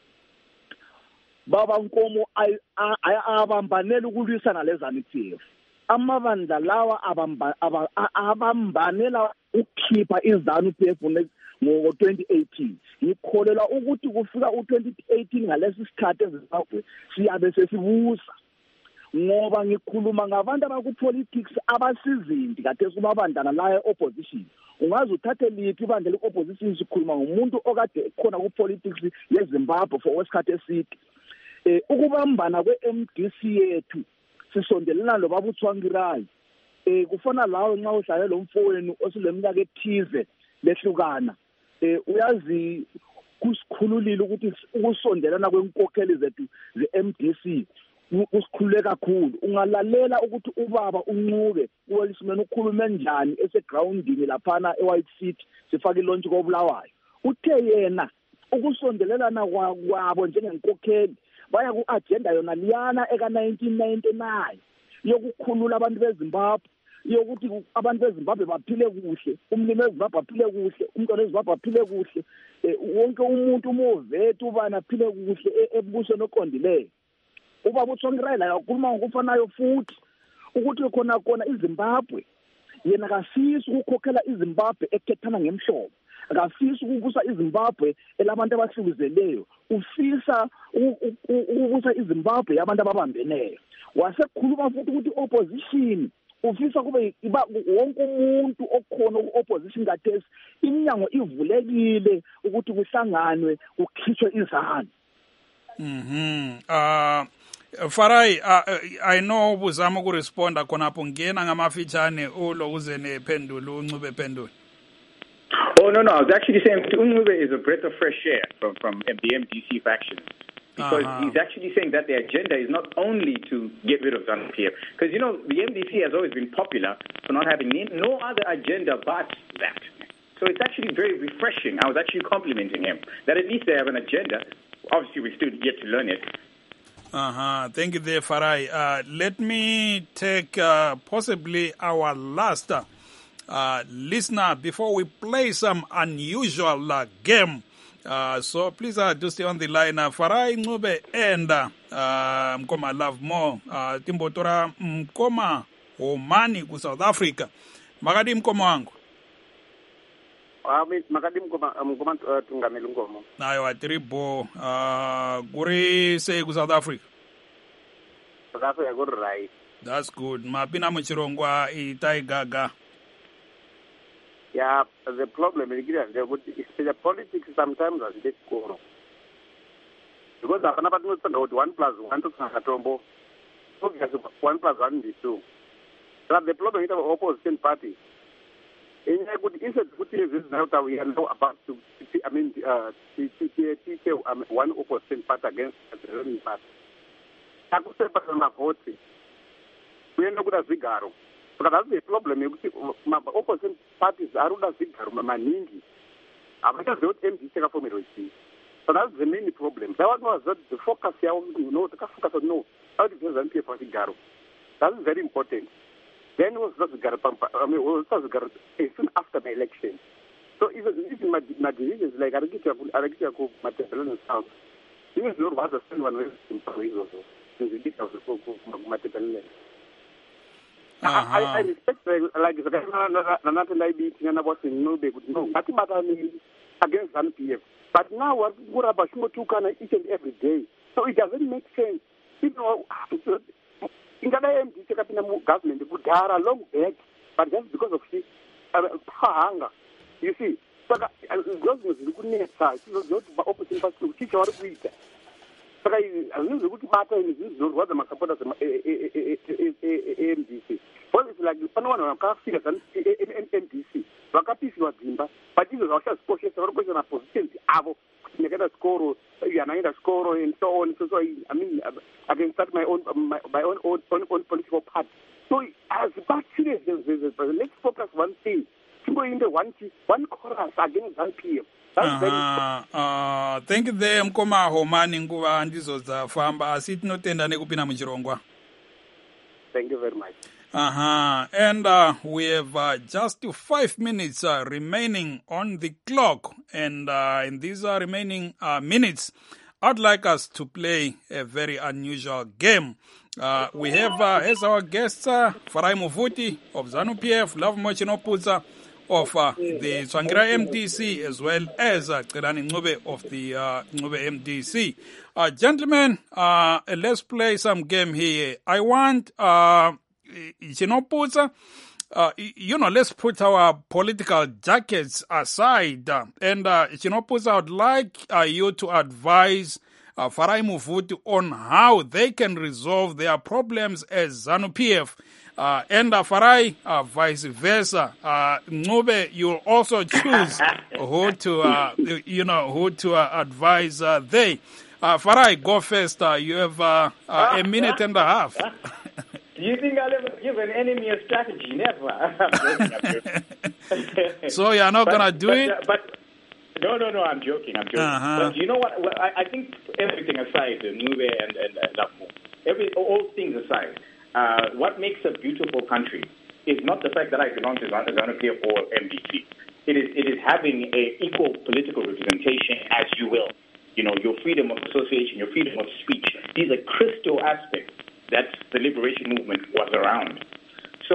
Baba Nkomo abambanele ukulwisana lezanu P F. Amabandla lawa abambanela ukukhipha izanu P F ngo twenty eighteen. Ngikholela ukuthi kufika u twenty eighteen ngalesi sikhathi eZimbabwe siyabe sesibusa. Ngoba ngikhuluma ngabantu abaku politics abasizindi kade kubabandana la opposition. Ungaze uthathe lithi ibandla leopposition sikhuluma ngomuntu okade khona ku politics yeZimbabwe for wesikhathi eside. Eh ukubambana kwe-M D C yethu sisondelana lo baba uThwangirai. Eh kufana lawo nxa uhlale lo mfowenu osileminyaka ethize lehlukana. Eh uyazi kusikhululile ukuthi ukusondelana kwenkokheli zethu ze-M D C kusikhulule kakhulu. Ungalalela ukuthi ubaba uNcube uwelisimene ukhulume njani esegroundini laphana eWhite City sifaka ilonchi koBulawayo. Uthe yena ukusondelelana kwabo njengenkokheli baya ku agenda yona liyana eka nineteen ninety-nine yokukhulula abantu beZimbabwe yokuthi abantu beZimbabwe baphile kuhle, umlimi weZimbabwe aphile kuhle, umntwana weZimbabwe aphile kuhle, wonke umuntu umovethu ubana aphile kuhle ebusweni oqondileyo. Ubaba uThwangirai la yakhuluma ngokufanayo futhi ukuthi khona khona iZimbabwe yena kasisi ukukhokhela iZimbabwe ekethana ngemhlobo, akafisa ukubusa iZimbabwe elabantu abahlukuzeleyo, ufisa ukubusa iZimbabwe yabantu ababambeneyo. Wasekhuluma futhi ukuthi opposition ufisa kube wonke umuntu okhona ku-opposition kathesi iminyango ivulekile ukuthi kuhlanganwe kukhishwe izanu. Mhm. Uh Farai, uh, I know ubuzama ukuresponda khonapho ngena ngamafitshane ulo uze nephendulo uNcube phendulo. Oh no no, I was actually saying Uncube is a breath of fresh air from from the M D C faction. Because uh-huh. he's actually saying that the agenda is not only to get rid of ZANU P F. Because, you know, the M D C has always been popular for not having no other agenda but that. So it's actually very refreshing. I was actually complimenting him that at least they have an agenda. Obviously, we still yet to learn it. Uh-huh. Thank you there, Farai. Uh, let me take uh, possibly our last uh, listener before we play some unusual uh, game. Uh, so please uh, do stay on the line. Uh, Farai Ncube and uh, Mkoma Love More. Uh, Timbotora Mkoma Omani ku South Africa. Magadi Mkoma wangu. Ami Magadi Mkoma Mkoma tungameli ngomo. Nayo atribo uh guri say ku South Africa. South Africa go right. That's good. Mapina muchirongwa itaigaga. Yeah, the problem is the politics sometimes are a score. Because I'm not going to one plus one to Katombo. One plus one is two. But the problem is the opposition party. In a good instead of putting this now that we are now about to, I mean, uh, one opposition party against the ruling party. I could say, but I'm not voting. We are not good as Vigaro. Because that's the problem. Opposition parties are not Vigaro, Maningi. I'm not going to empty take up for me. So that's the main problem. That was that the focus here, you know, the focus on no. How do you present for Vigaro? That is very important. Then was not Garapampa, I mean, was not soon after the election. So even if my, my decisions like Aragitia, Aragitia, Material South, even though was the same one in Paris also, since the details of Material. I, I respect, like, the Nanatan Libi, and I was in no, they would know. Nothing but I mean, against ZANU P F. But now, what about Shimotukana each and every day? So it doesn't make sense. You know, in the M D C government, they would have a long back, but just because of the hunger. You see, so those was the good news side. Those opposite parties to teach our reader. But I know the good matter is this was the supporters of M D C. Well, it's like the one of our figures and M D C. Wakapisi was Zimba, but this is also cautious or question of position. Avo, negative score, Yanaida score, and so on. So, I mean, I can start my own my, my own, own, own, own political party. So, as back serious, let's focus one thing. People in the one one chorus against ZANU P F. Aha, uh, thank you there mkoma homani nguva ndizo dzafamba asi tinotenda nekupinda muchirongwa. Thank you very much. Uh-huh. And uh, we have uh, just five minutes uh, remaining on the clock. And uh, in these uh, remaining uh, minutes, I'd like us to play a very unusual game. Uh, we have uh, as our guests uh, Farai Muvuti of ZANU P F, Love Mochinoputsa of uh, the Tsvangira M D C, as well as uh, Qelani Ncube of the uh, Ncube M D C. Uh, gentlemen, uh, let's play some game here. I want... Uh, Chinoputsa, uh, you know, let's put our political jackets aside. Uh, and uh, Chinoputsa, I would like uh, you to advise uh, Farai Muvuti on how they can resolve their problems as ZANU P F. Uh, and uh, Farai, uh, vice versa. Uh, Ncube, you'll also choose who to, uh, you know, who to uh, advise uh, they. Uh, Farai, go first. Uh, you have uh, uh, a minute and a half. Do you think I'll ever give an enemy a strategy? Never. I'm joking, I'm joking. So you're not but, going to do but, it? Uh, but no, no, no, I'm joking, I'm joking. Uh-huh. But you know what? Well, I, I think everything aside, Ncube and, and uh, Lafu, every, all things aside, uh, what makes a beautiful country is not the fact that I belong to ZANU P F or M D C. It is, it is having a equal political representation, as you will. You know, your freedom of association, your freedom of speech. These are crystal aspects that the liberation movement was around. So,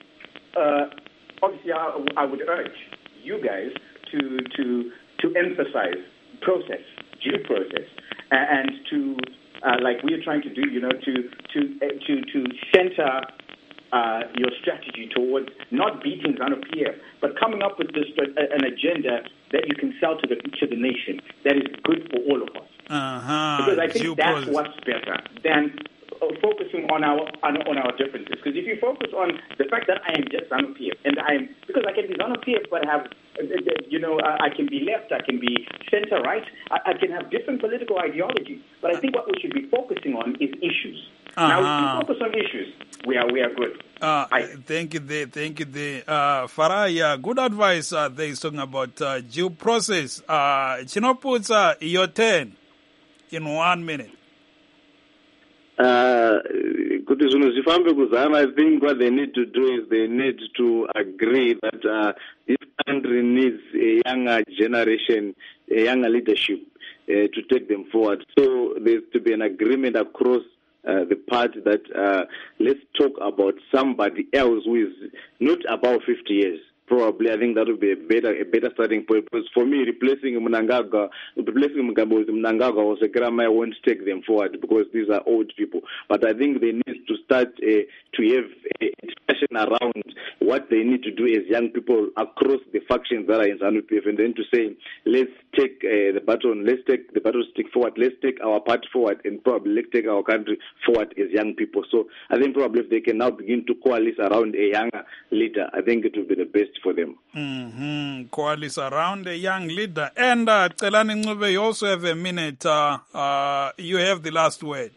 uh, obviously, I, I would urge you guys to to to emphasize process, due process, and to, uh, like we are trying to do, you know, to to uh, to to center uh, your strategy towards not beating ZANU P F, but coming up with this an agenda that you can sell to the to the nation that is good for all of us. Uh-huh. Because I think due that's process. what's better than focusing on our on, on our differences. Because if you focus on the fact that I am just ZANU P F, and I am because I can be ZANU P F, but have you know I can be left, I can be center right, I, I can have different political ideologies. But I think what we should be focusing on is issues. Uh-huh. Now, if we focus on issues, we are we are good. Uh, I, thank you, there. Thank you, there. Uh, Farai, uh, good advice. Uh, there is talking about uh, due process. Uh, Chinoputsa, your turn in one minute. Kuti zvinhu zvifambe kuzama, I think what they need to do is they need to agree that uh, this country needs a younger generation, a younger leadership uh, to take them forward. So there's to be an agreement across uh, the party that uh, let's talk about somebody else who is not above fifty years. Probably, I think that would be a better a better starting point. Because for me, replacing Mnangagwa, replacing Mnangagwa was a grammar. I won't take them forward because these are old people. But I think they need to start uh, to have a discussion around what they need to do as young people across the factions that are in ZANU P F, and then to say, let's take uh, the baton, let's take the battle stick forward, let's take our party forward, and probably let's take our country forward as young people. So I think probably if they can now begin to coalesce around a younger leader, I think it will be the best for them. Mm-hmm. Coalesce around a young leader. And uh, Qelani Ncube, you also have a minute. Uh, uh, you have the last word.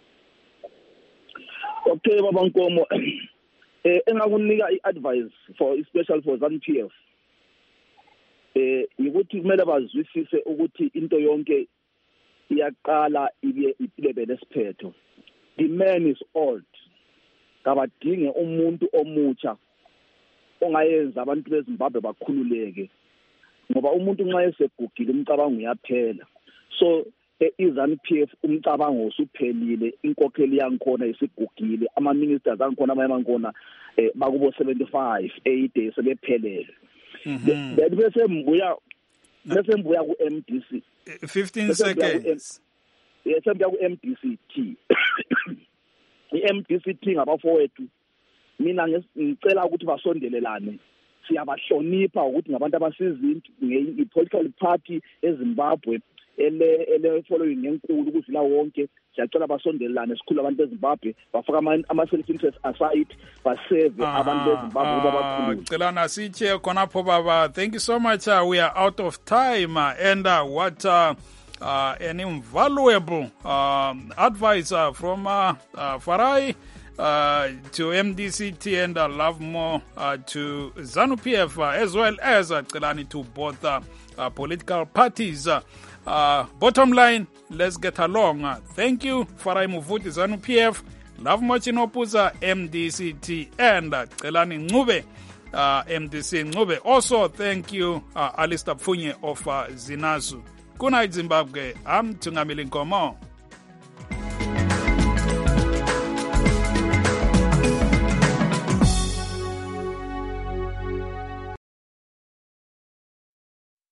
Okay, Baba Nkomo. Eh, engakunika i-advice for especially for ZANU P F. Eh, ukuthi kumele bazwisise ukuthi into yonke iyaqala ibe ibe lesiphetho. The man is old. Kabadinge umuntu omutsha ongayenza abantu beZimbabwe bakhululeke. Ngoba umuntu nxa esegugile umcabango uyaphela. So iZANU P F umcabango usuphelile, inkokheli yankhona isigugile, ama ministers ankhona amayamankona eh bakubo seventy-five eighty sebephelele. Mhm. Bese mbuya bese mbuya ku M D C. fifteen seconds. Yes, mbuya ku M D C T. I-M D C T ngabafowethu. Mina ngicela ukuthi basondelelane. Siyabahlonipha ukuthi ngabantu abasizinto nge-political party eZimbabwe ele ele following ngenkulu ukudlula wonke. Siyacela basondelelane sikhulu abantu beZimbabwe bafaka ama self interest aside basave abantu beZimbabwe babakhulu. Qelana siche khonapho baba. Thank you so much. Uh, we are out of time uh, and uh, what uh, uh, an invaluable um, advice uh, from uh, uh, Farai uh, to M D C T and uh, love more uh, to ZANU-P F uh, as well as uh, Celani to both uh, uh, political parties. Uh, uh, bottom line, let's get along. Uh, thank you, Farai Muvuti, ZANU-P F, Love Mochinopuza, M D C T, and uh, Celani Ngube, uh, M D C Ngube. Also, thank you, uh, Alistair Pfunye of uh, Zinazu. Good night, Zimbabwe. I'm Tungamili Nkomo.